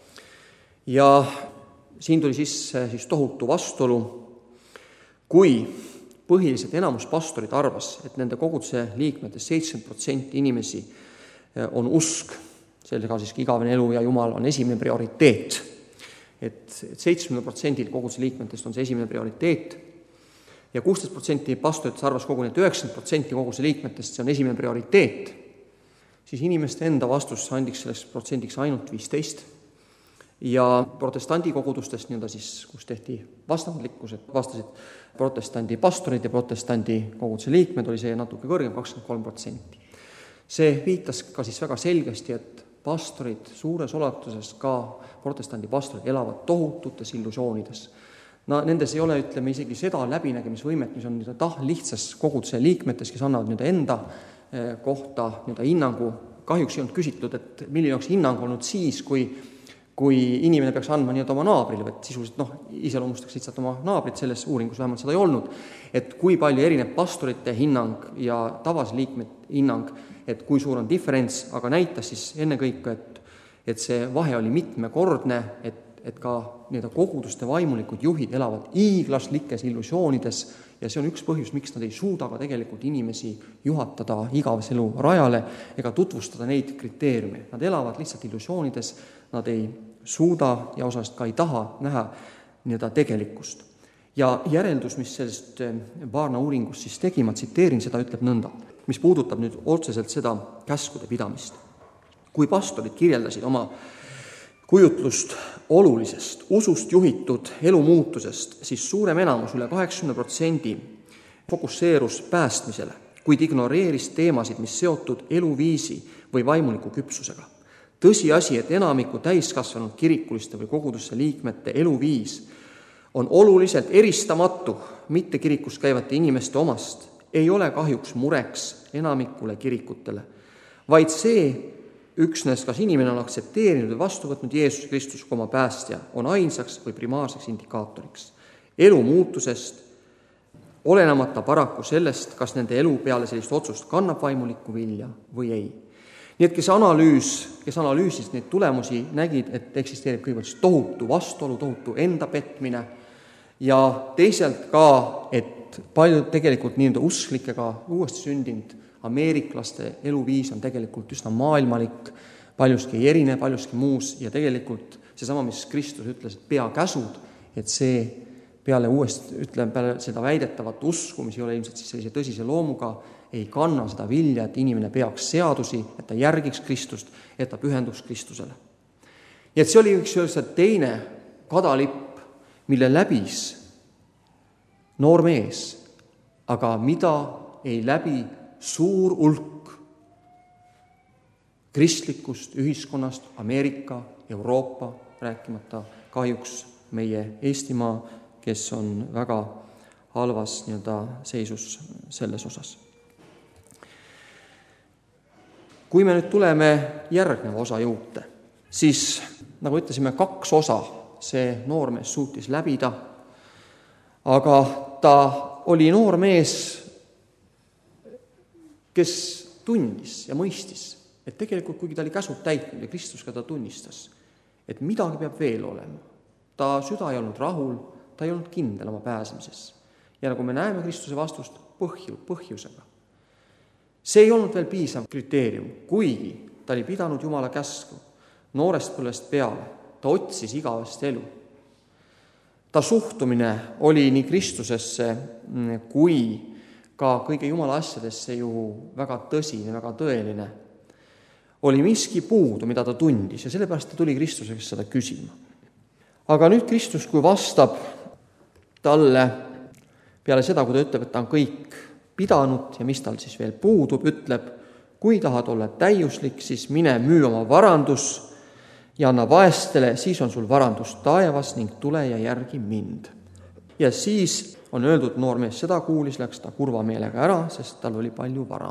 Ja siin tuli sisse siis tohutu vastuolu, kui põhiliselt enamus pastorid arvas, et nende koguduse liikmetest seitsekümmend protsenti inimesi on usk, sellega siis igavene elu ja Jumal on esimene prioriteet. Et seitsekümmend protsenti koguduse liikmetest on see esimene prioriteet ja kuusteist protsenti pastoritest arvas koguni, et üheksakümmend protsenti koguduse liikmetest see on esimene prioriteet, siis inimeste enda vastus andiks selleks protsendiks ainult viisteist. Ja protestandi kogudustest, nii-öelda siis, kus tehti vastandlikkus, et vastasid protestandi pastorid ja protestandi koguduse liikmed, oli see natuke kõrgem, kakskümmend kolm protsenti. See viitas ka siis väga selgesti, et pastorid suures ulatuses, ka protestandi pastorid, elavad tohututes illusioonides. No, nendes ei ole, ütleme, isegi seda läbinägemisvõimet, mis on tah lihtsas koguduse liikmetes, kes annavad nüüd enda kohta nüüd hinnangu. Kahjuks ei olnud küsitud, et milline oleks hinnang olnud siis, kui kui inimene peaks andma nii-öelda oma naabrile, et sisuliselt noh, iseloomustaks lihtsalt oma naabrit, selles uuringus vähemalt seda ei olnud, et kui palju erineb pastorite hinnang ja tavas liikmed hinnang, et kui suur on diferents, aga näitas siis ennekõike, et, et see vahe oli mitmekordne, et, et ka nii-öelda koguduste vaimulikud juhid elavad iiglaslikes illusioonides ja see on üks põhjus, miks nad ei suuda ka tegelikult inimesi juhatada igavese elu rajale ega tutvustada neid kriteeriume. Nad elavad lihtsalt illusioonides, nad ei suuda ja osast ka ei taha näha nii-öelda tegelikkust. Ja järeldus, mis sellest Barna uuringust siis tegi, ma tsiteerin seda, ütleb nõnda, mis puudutab nüüd otseselt seda käskude pidamist. Kui pastorid kirjeldasid oma kujutlust olulisest, usust juhitud elumuutusest, siis suurem enamus, üle kaheksakümne protsendi fokusseerus päästmisele, kuid ignoreeris teemasid, mis seotud eluviisi või vaimuliku küpsusega. Tõsi asi, et enamiku täiskasvanud kirikuliste või kogudusse liikmete eluviis on oluliselt eristamatu mitte kirikus käivate inimeste omast, ei ole kahjuks mureks enamikule kirikutele, vaid see üksnes, kas inimene on aktsepteerinud või vastu võtnud Jeesus Kristus kui oma päästja, on ainsaks või primaarseks indikaatoriks. Elu muutusest, olenemata paraku sellest, kas nende elu peale sellist otsust kannab vaimulikku vilja või ei. Nii et kes analüüs, kes analüüsis neid tulemusi, nägid, et eksisteerib kõigepealt tohutu vastuolu, tohutu enda petmine ja teisalt ka, et palju tegelikult nii-öelda usklikega uuesti sündinud ameeriklaste eluviis on tegelikult üsna maailmalik, paljuski ei erine, paljuski muus ja tegelikult seesama, mis Kristus ütles, et pea käsud, et see peale uuesti, ütleme, peale seda väidetavat usku, mis ei ole ilmselt siis sellise tõsise loomuga, ei kanna seda vilja, et inimene peaks seadusi, et ta järgiks Kristust, et ta pühenduks Kristusele. Ja et see oli üks teine kadalipp, mille läbis noor mees, aga mida ei läbi suur hulk kristlikust ühiskonnast, Ameerika, Euroopa, rääkimata kahjuks meie Eestimaa, kes on väga halvas nii-öelda seisus selles osas. Kui me nüüd tuleme järgneva osa juurde, siis nagu ütlesime, kaks osa see noormees suutis läbida, aga ta oli noor mees, kes tundis ja mõistis, et tegelikult kuigi ta oli käsud täitnud ja Kristus ka ta tunnistas, et midagi peab veel olema. Ta süda ei olnud rahul, ta ei olnud kindel oma pääsemises. Ja nagu me näeme Kristuse vastust, põhju, põhjusega. See ei olnud veel piisav kriteerium, kuigi ta oli pidanud Jumala käsku noorest põlvest peale, ta otsis igavest elu. Ta suhtumine oli nii Kristusesse kui ka kõige Jumala asjadesse ju väga tõsine, väga tõeline. Oli miski puudu, mida ta tundis ja sellepärast ta tuli Kristuseks seda küsima. Aga nüüd Kristus, kui vastab talle peale seda, kui ta ütleb, et ta on kõik pidanud ja mis tal siis veel puudub, ütleb, kui tahad olla täiuslik, siis mine müü oma varandus ja anna vaestele, siis on sul varandus taevas ning tule ja järgi mind. Ja siis on öeldud, noor mees seda kuulis, läks ta kurva meelega ära, sest tal oli palju vara.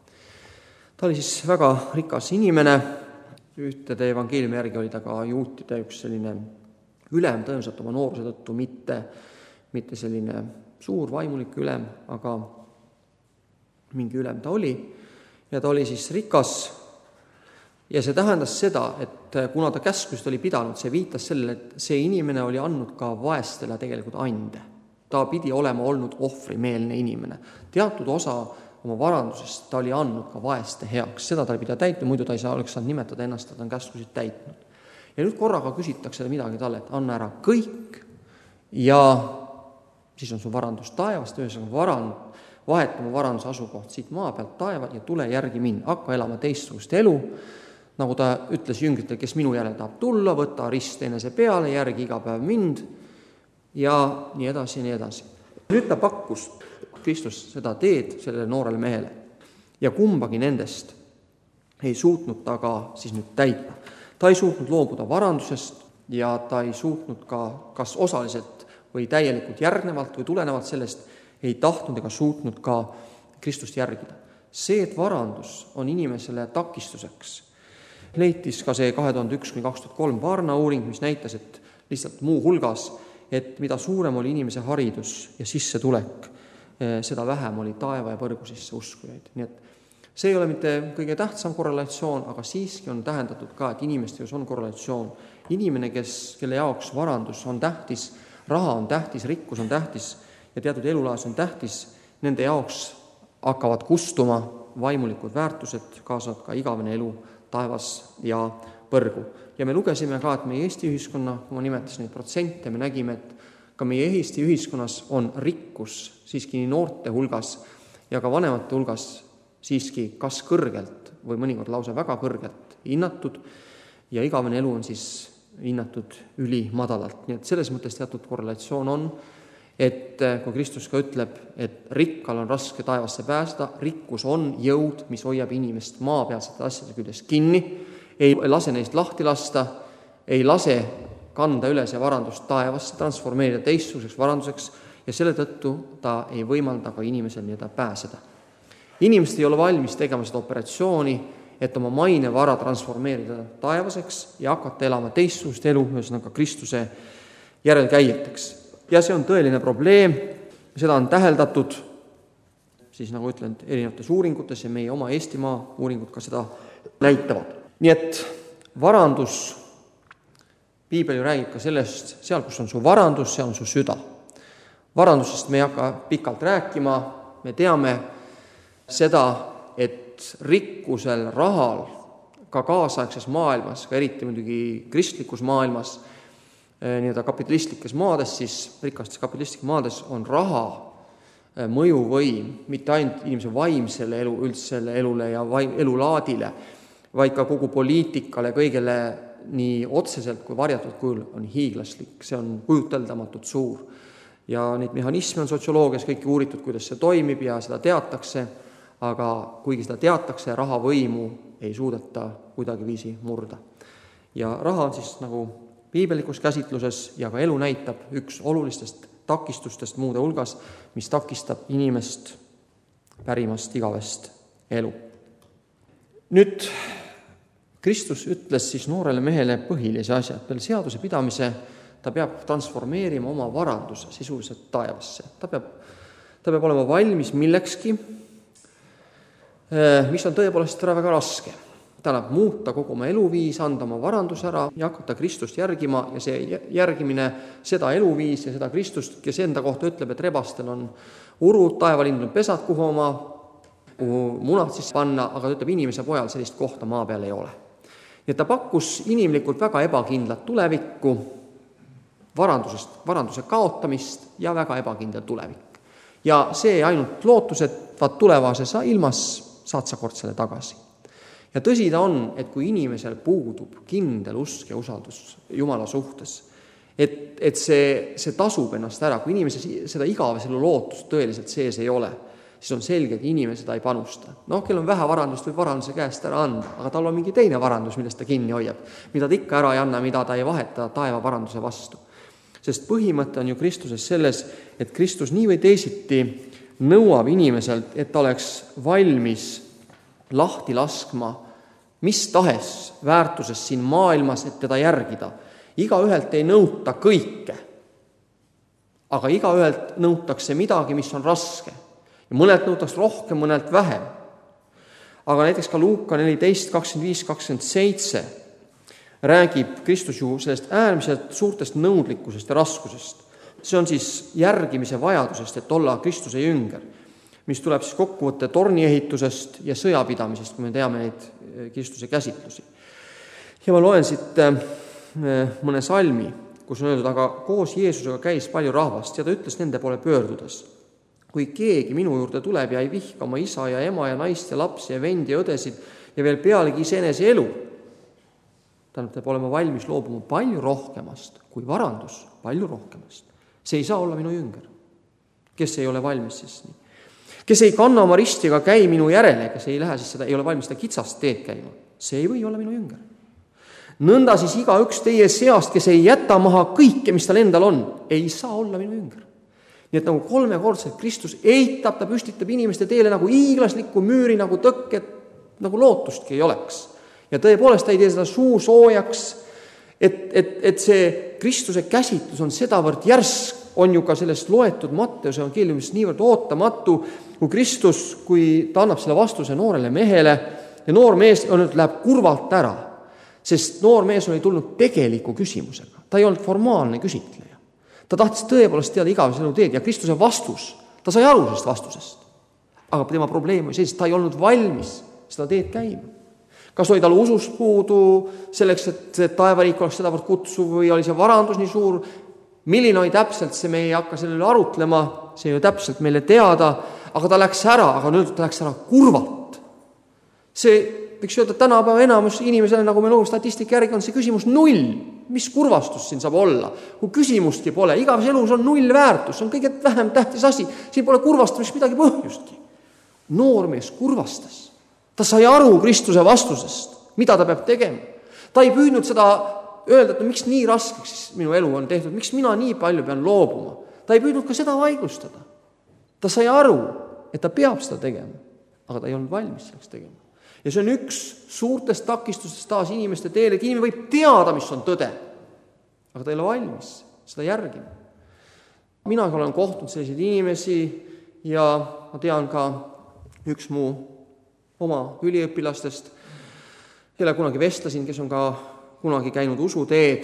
Ta oli siis väga rikas inimene, ühtede evangeeliumi järgi oli ta ka juutide üks selline ülem, tõenäoliselt oma nooruse tõttu mitte, mitte selline suur vaimulik ülem, aga mingi ülem ta oli ja ta oli siis rikas ja see tähendas seda, et kuna ta käskusid oli pidanud, see viitas sellele, et see inimene oli andnud ka vaestele tegelikult ande. Ta pidi olema olnud ohvrimeelne inimene. Teatud osa oma varandusest ta oli andnud ka vaeste heaks. Seda ta pidi täitnud, muidu ta ei saa oleks saanud nimetada ennast, et ta on käskusid täitnud. Ja nüüd korraga küsitakse midagi talle, et anna ära kõik ja siis on su varandus taevast, ühesõnaga varand, vahetama varanduse asukoht siit maa pealt taeva ja tule järgi mind, hakka elama teistsugust elu, nagu ta ütles jüngritel, kes minu järel tahab tulla, võta rist enese peale, järgi iga päev mind ja nii edasi, nii edasi. Nüüd ta pakkus Kristus seda teed sellele noorele mehele ja kumbagi nendest ei suutnud ta ka siis nüüd täita. Ta ei suutnud loobuda varandusest ja ta ei suutnud ka kas osaliselt või täielikult järgnevalt või tulenevalt sellest ei tahtnud ega suutnud ka Kristust järgida. See, et varandus on inimesele takistuseks, leitis ka see kahe tuhande üks kuni kaks tuhat kolm Varna uuring, mis näitas, et lihtsalt muu hulgas, et mida suurem oli inimese haridus ja sissetulek, seda vähem oli taeva ja põrgu sisse uskujaid. Nii et see ei ole mitte kõige tähtsam korrelatsioon, aga siiski on tähendatud ka, et inimeste juures on korrelatsioon. Inimene, kes, kelle jaoks varandus on tähtis, raha on tähtis, rikkus on tähtis ja teatud elulaas on tähtis, nende jaoks hakkavad kustuma vaimulikud väärtused, kaasavad ka igavene elu taevas ja põrgu. Ja me lugesime ka, et meie Eesti ühiskonna, kui ma nimetasin neid protsente, me nägime, et ka meie Eesti ühiskonnas on rikkus siiski nii noorte hulgas ja ka vanemate hulgas siiski kas kõrgelt või mõnikord lausa väga kõrgelt hinnatud ja igavene elu on siis hinnatud ülimadalalt. Nii et selles mõttes teatud korrelatsioon on, et kui Kristus ka ütleb, et rikkal on raske taevasse pääseda, rikkus on jõud, mis hoiab inimest maapealsete asjade küljes kinni, ei lase neist lahti lasta, ei lase kanda üle see varandust taevasse, transformeerida teistsuguseks varanduseks ja selle tõttu ta ei võimalda ka inimesel nii-öelda pääseda. Inimesed ei ole valmis tegema seda operatsiooni, et oma maine vara transformeerida taevaseks ja hakata elama teistsugust elu, ühesõnaga Kristuse järelkäijateks. Ja see on tõeline probleem, seda on täheldatud, siis nagu ütlen, erinevates uuringutes ja meie oma Eestimaa uuringud ka seda näitavad. Nii et varandus, Piibel ju räägib ka sellest, seal, kus on su varandus, seal on su süda. Varandusest me ei hakka pikalt rääkima, me teame seda, et rikkusel, rahal, ka kaasaegses maailmas, ka eriti muidugi kristlikus maailmas, nii-öelda kapitalistlikes maades, siis rikastes kapitalistlikes maades on raha mõjuvõim, mitte ainult inimese vaimsele elu, üldsele elule ja vaim, elulaadile, vaid ka kogu poliitikale, kõigele nii otseselt kui varjatud kujul on hiiglaslik, see on kujuteldamatult suur. Ja neid mehhanisme on sotsioloogias kõiki uuritud, kuidas see toimib ja seda teatakse, aga kuigi seda teatakse, raha võimu ei suudeta kuidagi viisi murda. Ja raha on siis nagu piibelikus käsitluses ja ka elu näitab üks olulistest takistustest muude hulgas, mis takistab inimest pärimast igavest elu. Nüüd Kristus ütles siis noorele mehele põhilise asja, et peale seaduse pidamise ta peab transformeerima oma varanduse sisuliselt taevasse. Ta peab, ta peab olema valmis millekski, mis on tõepoolest väga raske. Ta läheb muuta kogu oma eluviis, anda oma varandus ära ja hakata Kristust järgima ja see järgimine, seda eluviis ja seda Kristust, kes enda kohta ütleb, et rebastel on urud, taevalindul pesad, kuhu oma kuhu munad siis panna, aga ta ütleb, inimese pojal sellist kohta maa peal ei ole. Ja ta pakkus inimlikult väga ebakindlat tulevikku, varandusest, varanduse kaotamist ja väga ebakindla tulevik. Ja see ainult lootus, et vaat tulevases ilmas saad sa kord selle tagasi. Ja tõsi ta on, et kui inimesel puudub kindel usk ja usaldus Jumala suhtes, et, et see, see tasub ennast ära, kui inimese seda igaveselu lootust tõeliselt sees ei ole, siis on selge, et inimene seda ei panusta. Noh, kel on vähe varandust, võib varanduse käest ära anda, aga tal on mingi teine varandus, millest ta kinni hoiab, mida ta ikka ära ei anna, mida ta ei vaheta taeva varanduse vastu. Sest põhimõte on ju Kristuses selles, et Kristus nii või teisiti nõuab inimeselt, et ta oleks valmis lahti laskma mis tahes väärtuses siin maailmas, et teda järgida. Igaühelt ei nõuta kõike, aga igaühelt nõutakse midagi, mis on raske. Ja mõnelt nõutakse rohkem, mõnelt vähem. Aga näiteks ka Luuka neliteist, kakskümmend viis, kakskümmend seitse räägib Kristus ju sellest äärmiselt suurtest nõudlikkusest ja raskusest. See on siis järgimise vajadusest, et olla Kristuse jünger, mis tuleb siis kokkuvõtte torniehitusest ja sõjapidamisest, kui me teame neid Kristuse käsitlusi. Ja ma loen siit mõne salmi, kus on öeldud, aga koos Jeesusega käis palju rahvast ja ta ütles nende poole pöördudes. Kui keegi minu juurde tuleb ja ei vihka oma isa ja ema ja naist ja lapsi ja vendi ja õdesid ja veel pealegi iseenese elu, ta peab olema valmis loobuma palju rohkemast kui varandus, palju rohkemast. See ei saa olla minu jünger. Kes ei ole valmis siis nii? Kes ei kanna oma risti ega käi minu järele, kes ei lähe siis seda, ei ole valmis seda kitsast teed käima, see ei või olla minu jünger. Nõnda siis igaüks teie seast, kes ei jäta maha kõike, mis tal endal on, ei saa olla minu jünger. Nii et nagu kolmekordselt Kristus eitab, ta püstitab inimeste teele nagu hiiglasliku müüri, nagu tõkked, nagu lootustki ei oleks. Ja tõepoolest ta ei tee seda suu soojaks, et, et, et see Kristuse käsitlus on sedavõrd järsk, on ju ka sellest loetud Matteuse evangeeliumist niivõrd ootamatu, kui Kristus, kui ta annab selle vastuse noorele mehele ja noor mees on, läheb kurvalt ära, sest noor mees oli tulnud tegeliku küsimusega. Ta ei olnud formaalne küsitleja. Ta tahtis tõepoolest teada igaveselu teed ja Kristuse vastus, ta sai aru sellest vastusest. Aga tema probleem oli see, ta ei olnud valmis seda teed käima. Kas oli tal usust puudu selleks, et taevariik oleks sedavõrd kutsuv või oli see varandus nii suur? Milline oli täpselt, see me ei hakka sellele arutlema, see ei ole täpselt meile teada, aga ta läks ära, aga nüüd ta läks ära kurvalt. See, võiks öelda, tänapäeva enamus inimesele, nagu me loo statistika järgi on see küsimus null. Mis kurvastus siin saab olla? Kui küsimustki pole, igavas elus on null väärtus, see on kõige vähem tähtis asi, siin pole kurvastamist midagi põhjustki. Noormees kurvastas. Ta sai aru Kristuse vastusest, mida ta peab tegema. Ta ei püüdnud seda öelda, et no, miks nii raskeks minu elu on tehtud, miks mina nii palju pean loobuma. Ta ei püüdnud ka seda vaidlustada. Ta sai aru, et ta peab seda tegema, aga ta ei olnud valmis selleks tegema. Ja see on üks suurtest takistustest taas inimeste teel, et inimene võib teada, mis on tõde, aga ta ei ole valmis seda järgima. Mina olen kohtunud selliseid inimesi ja ma tean ka üks mu oma üliõpilastest, kelle kunagi vestlesin, kes on ka kunagi käinud usuteed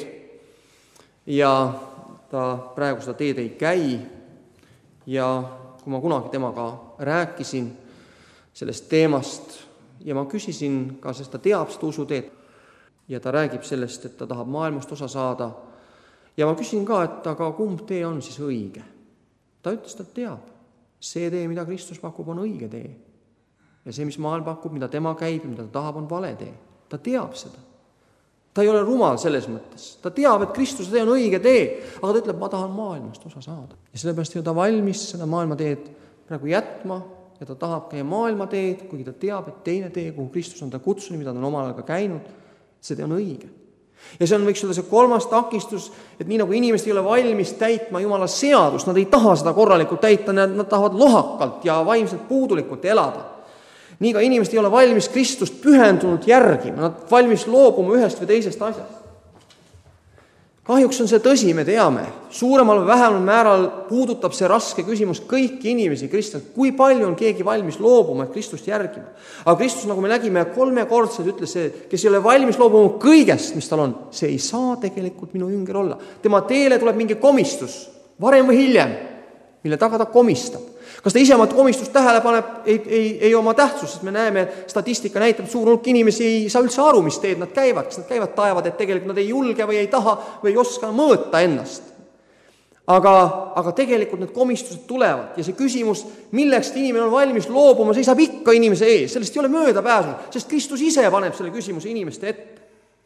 ja ta praegu seda teed ei käi ja kui ma kunagi temaga rääkisin sellest teemast ja ma küsisin ka, sest ta teab seda usuteed ja ta räägib sellest, et ta tahab maailmast osa saada ja ma küsin ka, et aga kumb tee on siis õige? Ta ütles, et ta teab, see tee, mida Kristus pakub, on õige tee ja see, mis maailm pakub, mida tema käib ja mida ta tahab, on vale tee. Ta teab seda. Ta ei ole rumal selles mõttes. Ta teab, et Kristuse tee on õige tee, aga ta ütleb, ma tahan maailmast osa saada. Ja sellepärast ei ole ta valmis seda maailma teed praegu jätma ja ta tahab käia maailma teed, kuigi ta teab, et teine tee, kuhu Kristus on ta kutsunud, mida ta on omal ajal ka käinud, see tee on õige. Ja see on, võiks olla see kolmas takistus, et nii nagu inimesed ei ole valmis täitma Jumala seadust, nad ei taha seda korralikult täita, nad, nad tahavad lohakalt ja vaimselt puudulikult elada. Nii ka inimesed ei ole valmis Kristust pühendunult järgima, nad valmis loobuma ühest või teisest asjast. Kahjuks on see tõsi, me teame. Suuremal või vähemal määral puudutab see raske küsimus kõiki inimesi, kristlased, kui palju on keegi valmis loobuma, et Kristust järgima. Aga Kristus, nagu me nägime, kolmekordselt ütles see, kes ei ole valmis loobuma kõigest, mis tal on, see ei saa tegelikult minu jünger olla. Tema teele tuleb mingi komistus, varem või hiljem, mille taga ta komistab. Kas ta ise oma komistust tähele paneb, ei, ei, ei oma tähtsust, sest me näeme, statistika näitab, et suur hulk inimesi ei saa üldse aru, mis teed nad käivad, kas nad käivad taevad, et tegelikult nad ei julge või ei taha või ei oska mõõta ennast. Aga, aga tegelikult need komistused tulevad ja see küsimus, milleks inimene on valmis loobuma, seisab ikka inimese ees, sellest ei ole mööda pääsenud, sest Kristus ise paneb selle küsimuse inimeste ette.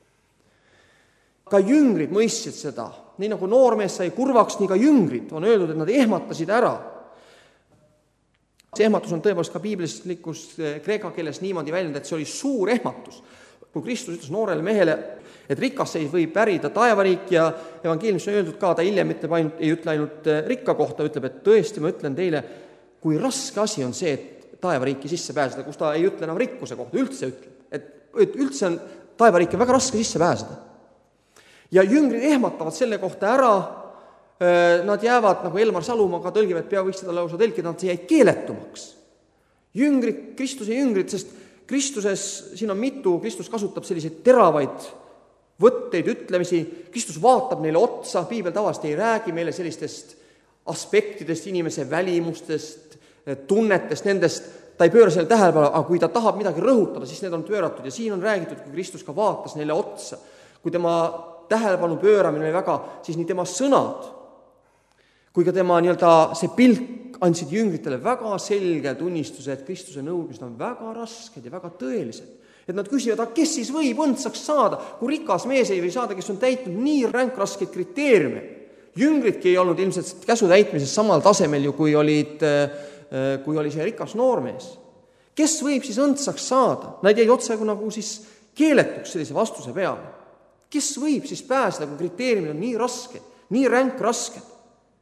Ka jüngrid mõistsid seda, nii nagu noormees sai kurvaks, nii ka jüngrid on öeldud, et nad ehmatasid ära. See ehmatus on tõepoolest ka piiblislikus kreeka keeles niimoodi väljend, et see oli suur ehmatus. Kui Kristus ütles noorele mehele, et rikas seis võib pärida taevariik ja evangeeliumis on öeldud ka, ta hiljem ütleb ainult, ei ütle ainult rikka kohta, ütleb, et tõesti ma ütlen teile, kui raske asi on see, et taevariiki sisse pääseda, kus ta ei ütle enam rikkuse kohta, üldse ütleb, et, et üldse on taevariiki väga raske sisse pääseda. Ja jüngrid ehmatavad selle kohta ära, nad jäävad, nagu Elmar Salumaga tõlgib, et pea võiks seda lausa tõlkida, nad jäid keeletumaks. Jüngrid, Kristuse jüngrid, sest Kristuses, siin on mitu, Kristus kasutab selliseid teravaid võtteid, ütlemisi, Kristus vaatab neile otsa, piibel tavaliselt ei räägi meile sellistest aspektidest, inimese välimustest, tunnetest, nendest, ta ei pööra selle tähelepanu, aga kui ta tahab midagi rõhutada, siis need on pööratud ja siin on räägitud, kui Kristus ka vaatas neile otsa, kui tema tähelepanu pööramine oli väga, siis nii tema sõnad, kui ka tema nii-öelda see pilk andsid jüngritele väga selge tunnistuse, et Kristuse nõudmised on väga rasked ja väga tõelised. Et nad küsivad, aga kes siis võib õndsaks saada, kui rikas mees ei või saada, kes on täitnud nii ränkraskeid kriteeriume. Jüngridki ei olnud ilmselt käsu täitmises samal tasemel ju, kui, olid, kui oli see rikas noormees. Kes võib siis õndsaks saada? Nad jäid otsagu nagu siis keeletuks sellise vastuse peale. Kes võib siis pääseda, kui kriteeriumid on nii rasked, nii ränk rasked?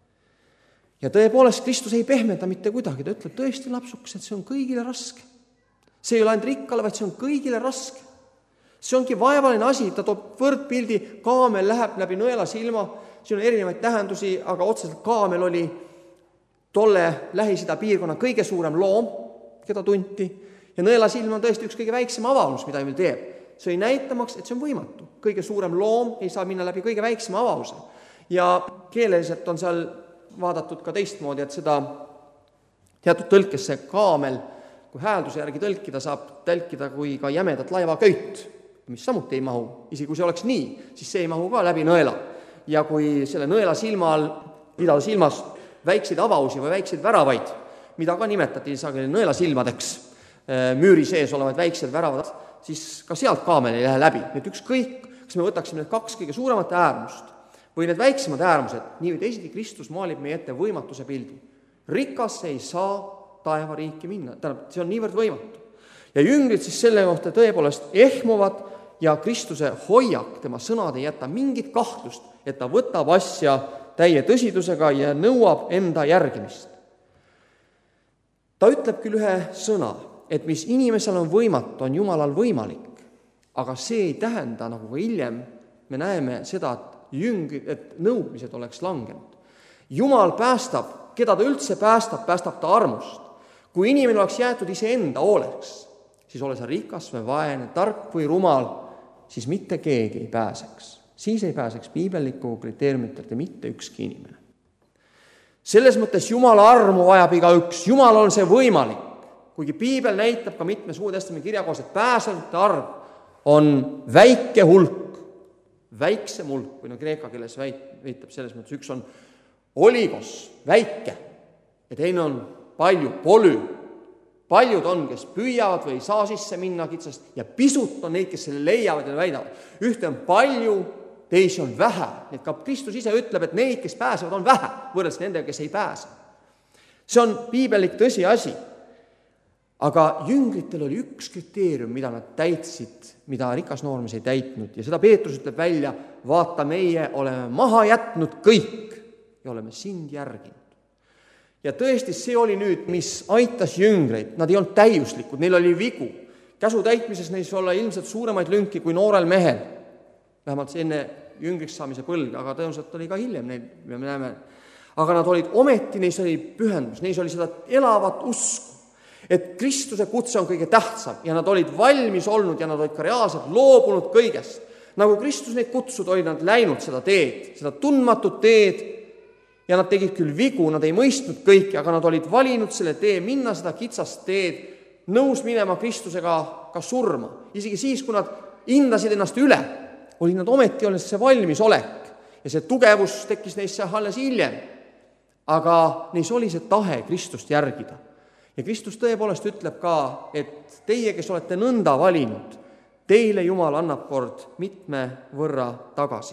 Ja tõepoolest, Kristus ei pehmenda mitte kuidagi, ta ütleb tõesti lapsuks, et see on kõigile raske. See ei ole ainult rikkale, vaid see on kõigile raske. See ongi vaevaline asi, ta toob võrdpildi, kaamel läheb läbi nõela silma, siin on erinevaid tähendusi, aga otseselt kaamel oli tolle Lähis-Ida piirkonna kõige suurem loom, keda tunti, ja nõela silm on tõesti üks kõige väiksem avaus, mida ta teeb. See oli näitamaks, et see on võimatu. Kõige suurem loom ei saa minna läbi kõige väiksema avause. Ja keeleliselt on seal vaadatud ka teistmoodi, et seda teatud tõlkes see kaamel, kui häälduse järgi tõlkida, saab tõlkida kui ka jämedat laivaköit, mis samuti ei mahu. Isegi kui see oleks nii, siis see ei mahu ka läbi nõela. Ja kui selle nõela silmal, pidada silmas väikseid avausi või väikseid väravaid, mida ka nimetati sageli nõela silmadeks, müüri sees olevad väiksed väravad, siis ka sealt kaamel ei lähe läbi. Nüüd ükskõik, kas me võtaksime need kaks kõige suuremat äärmust, või need väiksemad äärmused, nii või teisiti Kristus maalib meie ette võimatuse pildi. Rikas ei saa taevariiki minna, tähendab, see on niivõrd võimatu. Ja jüngrid siis selle kohta tõepoolest ehmuvad ja Kristuse hoiak, tema sõnad ei jäta mingit kahtlust, et ta võtab asja täie tõsidusega ja nõuab enda järgimist. Ta ütleb küll ühe sõna, et mis inimesel on võimatu, on Jumalal võimalik, aga see ei tähenda, nagu ka hiljem me näeme seda, et jüngrid, et nõudmised oleks langenud. Jumal päästab, keda ta üldse päästab, päästab ta armust. Kui inimene oleks jäetud iseenda hooleks, siis ole sa rikas või vaene, tark või rumal, siis mitte keegi ei pääseks. Siis ei pääseks piibelliku kriteeriumitelt ja mitte ükski inimene. Selles mõttes Jumala armu vajab iga üks. Jumal on see võimalik. Kuigi piibel näitab ka mitmes Uue Testamendi kirjakohas, et pääsenute arv on väike hulk. Väiksem hulk, või no kreeka keeles väitab selles mõttes, üks on oligos, väike, ja teine on palju, polü. Paljud on, kes püüavad või ei saa sisse minna kitsast, ja pisut on neid, kes selle leiavad ja väidavad. Ühte on palju, teisi on vähe. Nii et ka Kristus ise ütleb, et neid, kes pääsevad, on vähe, võrreldes nendega, kes ei pääse. See on piibellik tõsi asi. Aga jüngritel oli üks kriteerium, mida nad täitsid, mida rikas noormees ei täitnud. Ja seda Peetrus ütleb välja, vaata meie oleme maha jätnud kõik ja oleme sind järginud. Ja tõesti, see oli nüüd, mis aitas jüngreid. Nad ei olnud täiuslikud, neil oli vigu. Käsu täitmises neis olla ilmselt suuremaid lünki kui noorel mehel. vähemalt enne jüngriks saamise põlve, aga tõenäoliselt oli ka hiljem neid, me näeme. Aga nad olid ometi, neis oli pühendus, neis oli seda elavat usku, et Kristuse kutse on kõige tähtsam ja nad olid valmis olnud ja nad olid ka reaalselt loobunud kõigest. Nagu Kristus neid kutsud, olid nad läinud seda teed, seda tundmatut teed ja nad tegid küll vigu, nad ei mõistnud kõike, aga nad olid valinud selle tee, minna seda kitsast teed, nõus minema Kristusega ka surma. Isegi siis, kui nad hindasid ennast üle, olid nad ometi olnud see valmisolek ja see tugevus tekkis neisse alles hiljem. Aga neis oli see tahe Kristust järgida. Ja Kristus tõepoolest ütleb ka, et teie, kes olete nõnda valinud, teile Jumal annab kord mitme võrra tagasi.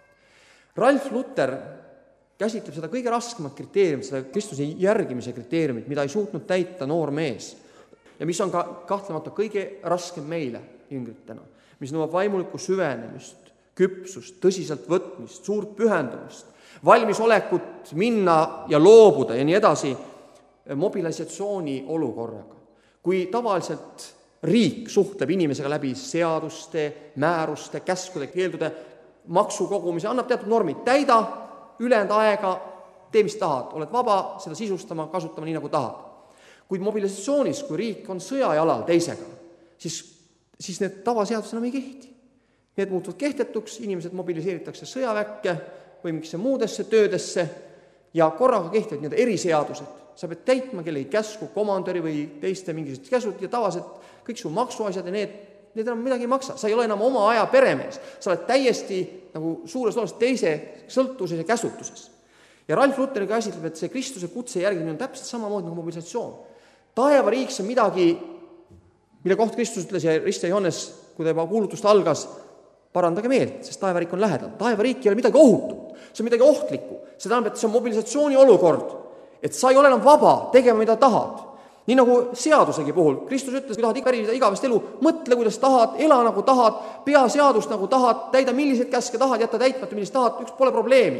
Ralf Luter käsitleb seda kõige raskemat kriteeriumit, seda Kristuse järgimise kriteeriumit, mida ei suutnud täita noor mees ja mis on ka kahtlemata kõige raskem meile jüngritena, mis nõuab vaimulikku süvenemist, küpsust, tõsiselt võtmist, suurt pühendumist, valmisolekut minna ja loobuda ja nii edasi mobilisatsiooni olukorraga. Kui tavaliselt riik suhtleb inimesega läbi seaduste, määruste, käskude, keeldude, maksukogumise, annab teatud normid, täida, ülejäänud aega, tee mis tahad, oled vaba seda sisustama, kasutama nii nagu tahad. Kuid mobilisatsioonis, kui riik on sõjajalal teisega, siis, siis need tavaseadused enam ei kehti. Need muutuvad kehtetuks, inimesed mobiliseeritakse sõjaväkke või mingisse muudesse töödesse ja korraga kehtivad need eriseadused. Sa pead täitma kellegi käsku, komandöri või teiste mingisugused käsud ja tavaliselt kõik su maksuasjad ja need, need enam midagi ei maksa. Sa ei ole enam oma aja peremees. Sa oled täiesti nagu suures osas teise sõltuvuses ja käsutuses. Ja Ralf Luter käsitleb, et see Kristuse kutse järgimine on täpselt samamoodi nagu mobilisatsioon. Taevariiks on midagi, mille kohta Kristus ütles ja Rist ja Johannes, kui ta juba kuulutust algas, parandage meelt, sest taevariik on lähedal. Taevariik ei ole midagi ohutut, see on midagi ohtlikku. See tähendab, et see on mobilisatsiooni olukord, et sa ei ole enam vaba tegema, mida tahad. Nii nagu seadusegi puhul. Kristus ütles, kui tahad pärida igavest elu, mõtle, kuidas tahad, ela nagu tahad, pea seadust nagu tahad, täida milliseid käske tahad, jätta täitmata, millist tahad, üks pole probleemi.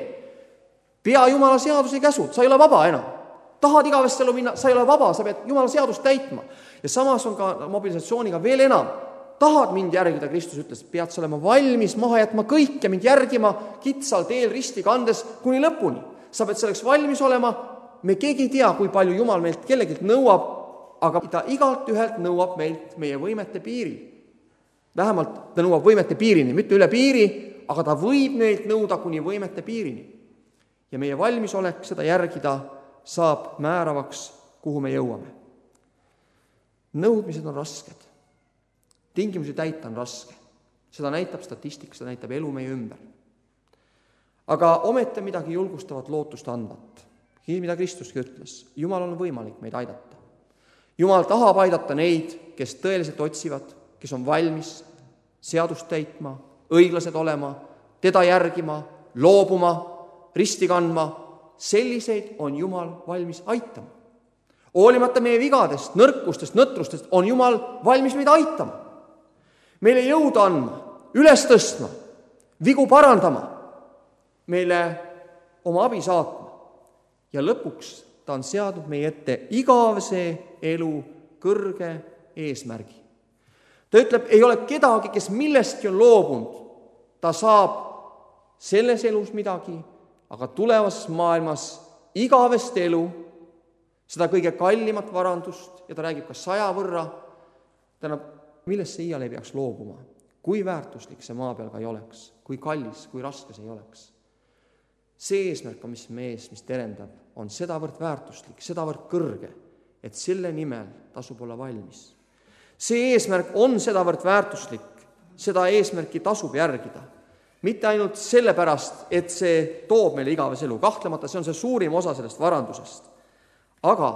Pea Jumala seaduse käsud, sa ei ole vaba enam. Tahad igavest elu minna, sa ei ole vaba, sa pead Jumala seadust täitma. Ja samas on ka mobilisatsiooniga veel enam. Tahad mind järgida, Kristus ütles, pead sa olema valmis maha jätma kõik ja mind järgima kitsal teel risti kandes kuni lõpuni. Sa pead selleks valmis olema. Me keegi ei tea, kui palju Jumal meilt kellegilt nõuab, aga ta igalt ühelt nõuab meilt meie võimete piiril. Vähemalt ta nõuab võimete piirini, mitte üle piiri, aga ta võib meilt nõuda kuni võimete piirini. Ja meie valmisolek seda järgida saab määravaks, kuhu me jõuame. Nõudmised on rasked. Tingimusi täita on raske. Seda näitab statistika, seda näitab elu meie ümber. Aga ometi midagi julgustavat lootust andvat. Mida Kristuski ütles, Jumal on võimalik meid aidata. Jumal tahab aidata neid, kes tõeliselt otsivad, kes on valmis seadust täitma, õiglased olema, teda järgima, loobuma, risti kandma. Selliseid on Jumal valmis aitama. Hoolimata meie vigadest, nõrkustest, nõtrustest on Jumal valmis meid aitama. Meile jõuda andma, üles tõstma, vigu parandama, meile oma abi saatma. Ja lõpuks ta on seadnud meie ette igavese elu kõrge eesmärgi. Ta ütleb, ei ole kedagi, kes millestki on loobunud. Ta saab selles elus midagi, aga tulevases maailmas igavest elu, seda kõige kallimat varandust, ja ta räägib ka saja võrra, tähendab, millest see iial ei peaks loobuma. Kui väärtuslik see maa peal ka ei oleks, kui kallis, kui raske see ei oleks. See eesmärk on, mis mees, mis terendab, on sedavõrd väärtuslik, sedavõrd kõrge, et selle nimel tasub olla valmis. See eesmärk on sedavõrd väärtuslik, seda eesmärki tasub järgida. Mitte ainult sellepärast, et see toob meile igavese elu. Kahtlemata see on see suurim osa sellest varandusest. Aga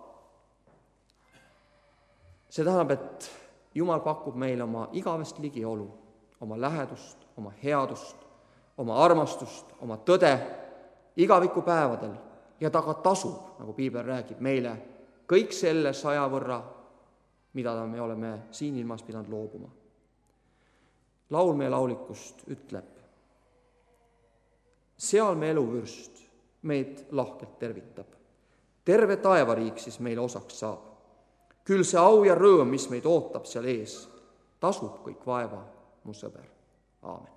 see tähendab, et Jumal pakub meile oma igavest ligiolu, oma lähedust, oma headust, oma armastust, oma tõde igaviku päevadel ja ta ka tasub, nagu Piibel räägib meile, kõik selle saja võrra, mida me oleme siin ilmas pidanud loobuma. Laul meie laulikust ütleb, seal me eluvürst meid lahkelt tervitab. Terve taevariik siis meile osaks saab. Küll see au ja rõõm, mis meid ootab seal ees, tasub kõik vaeva, mu sõber. Aamen.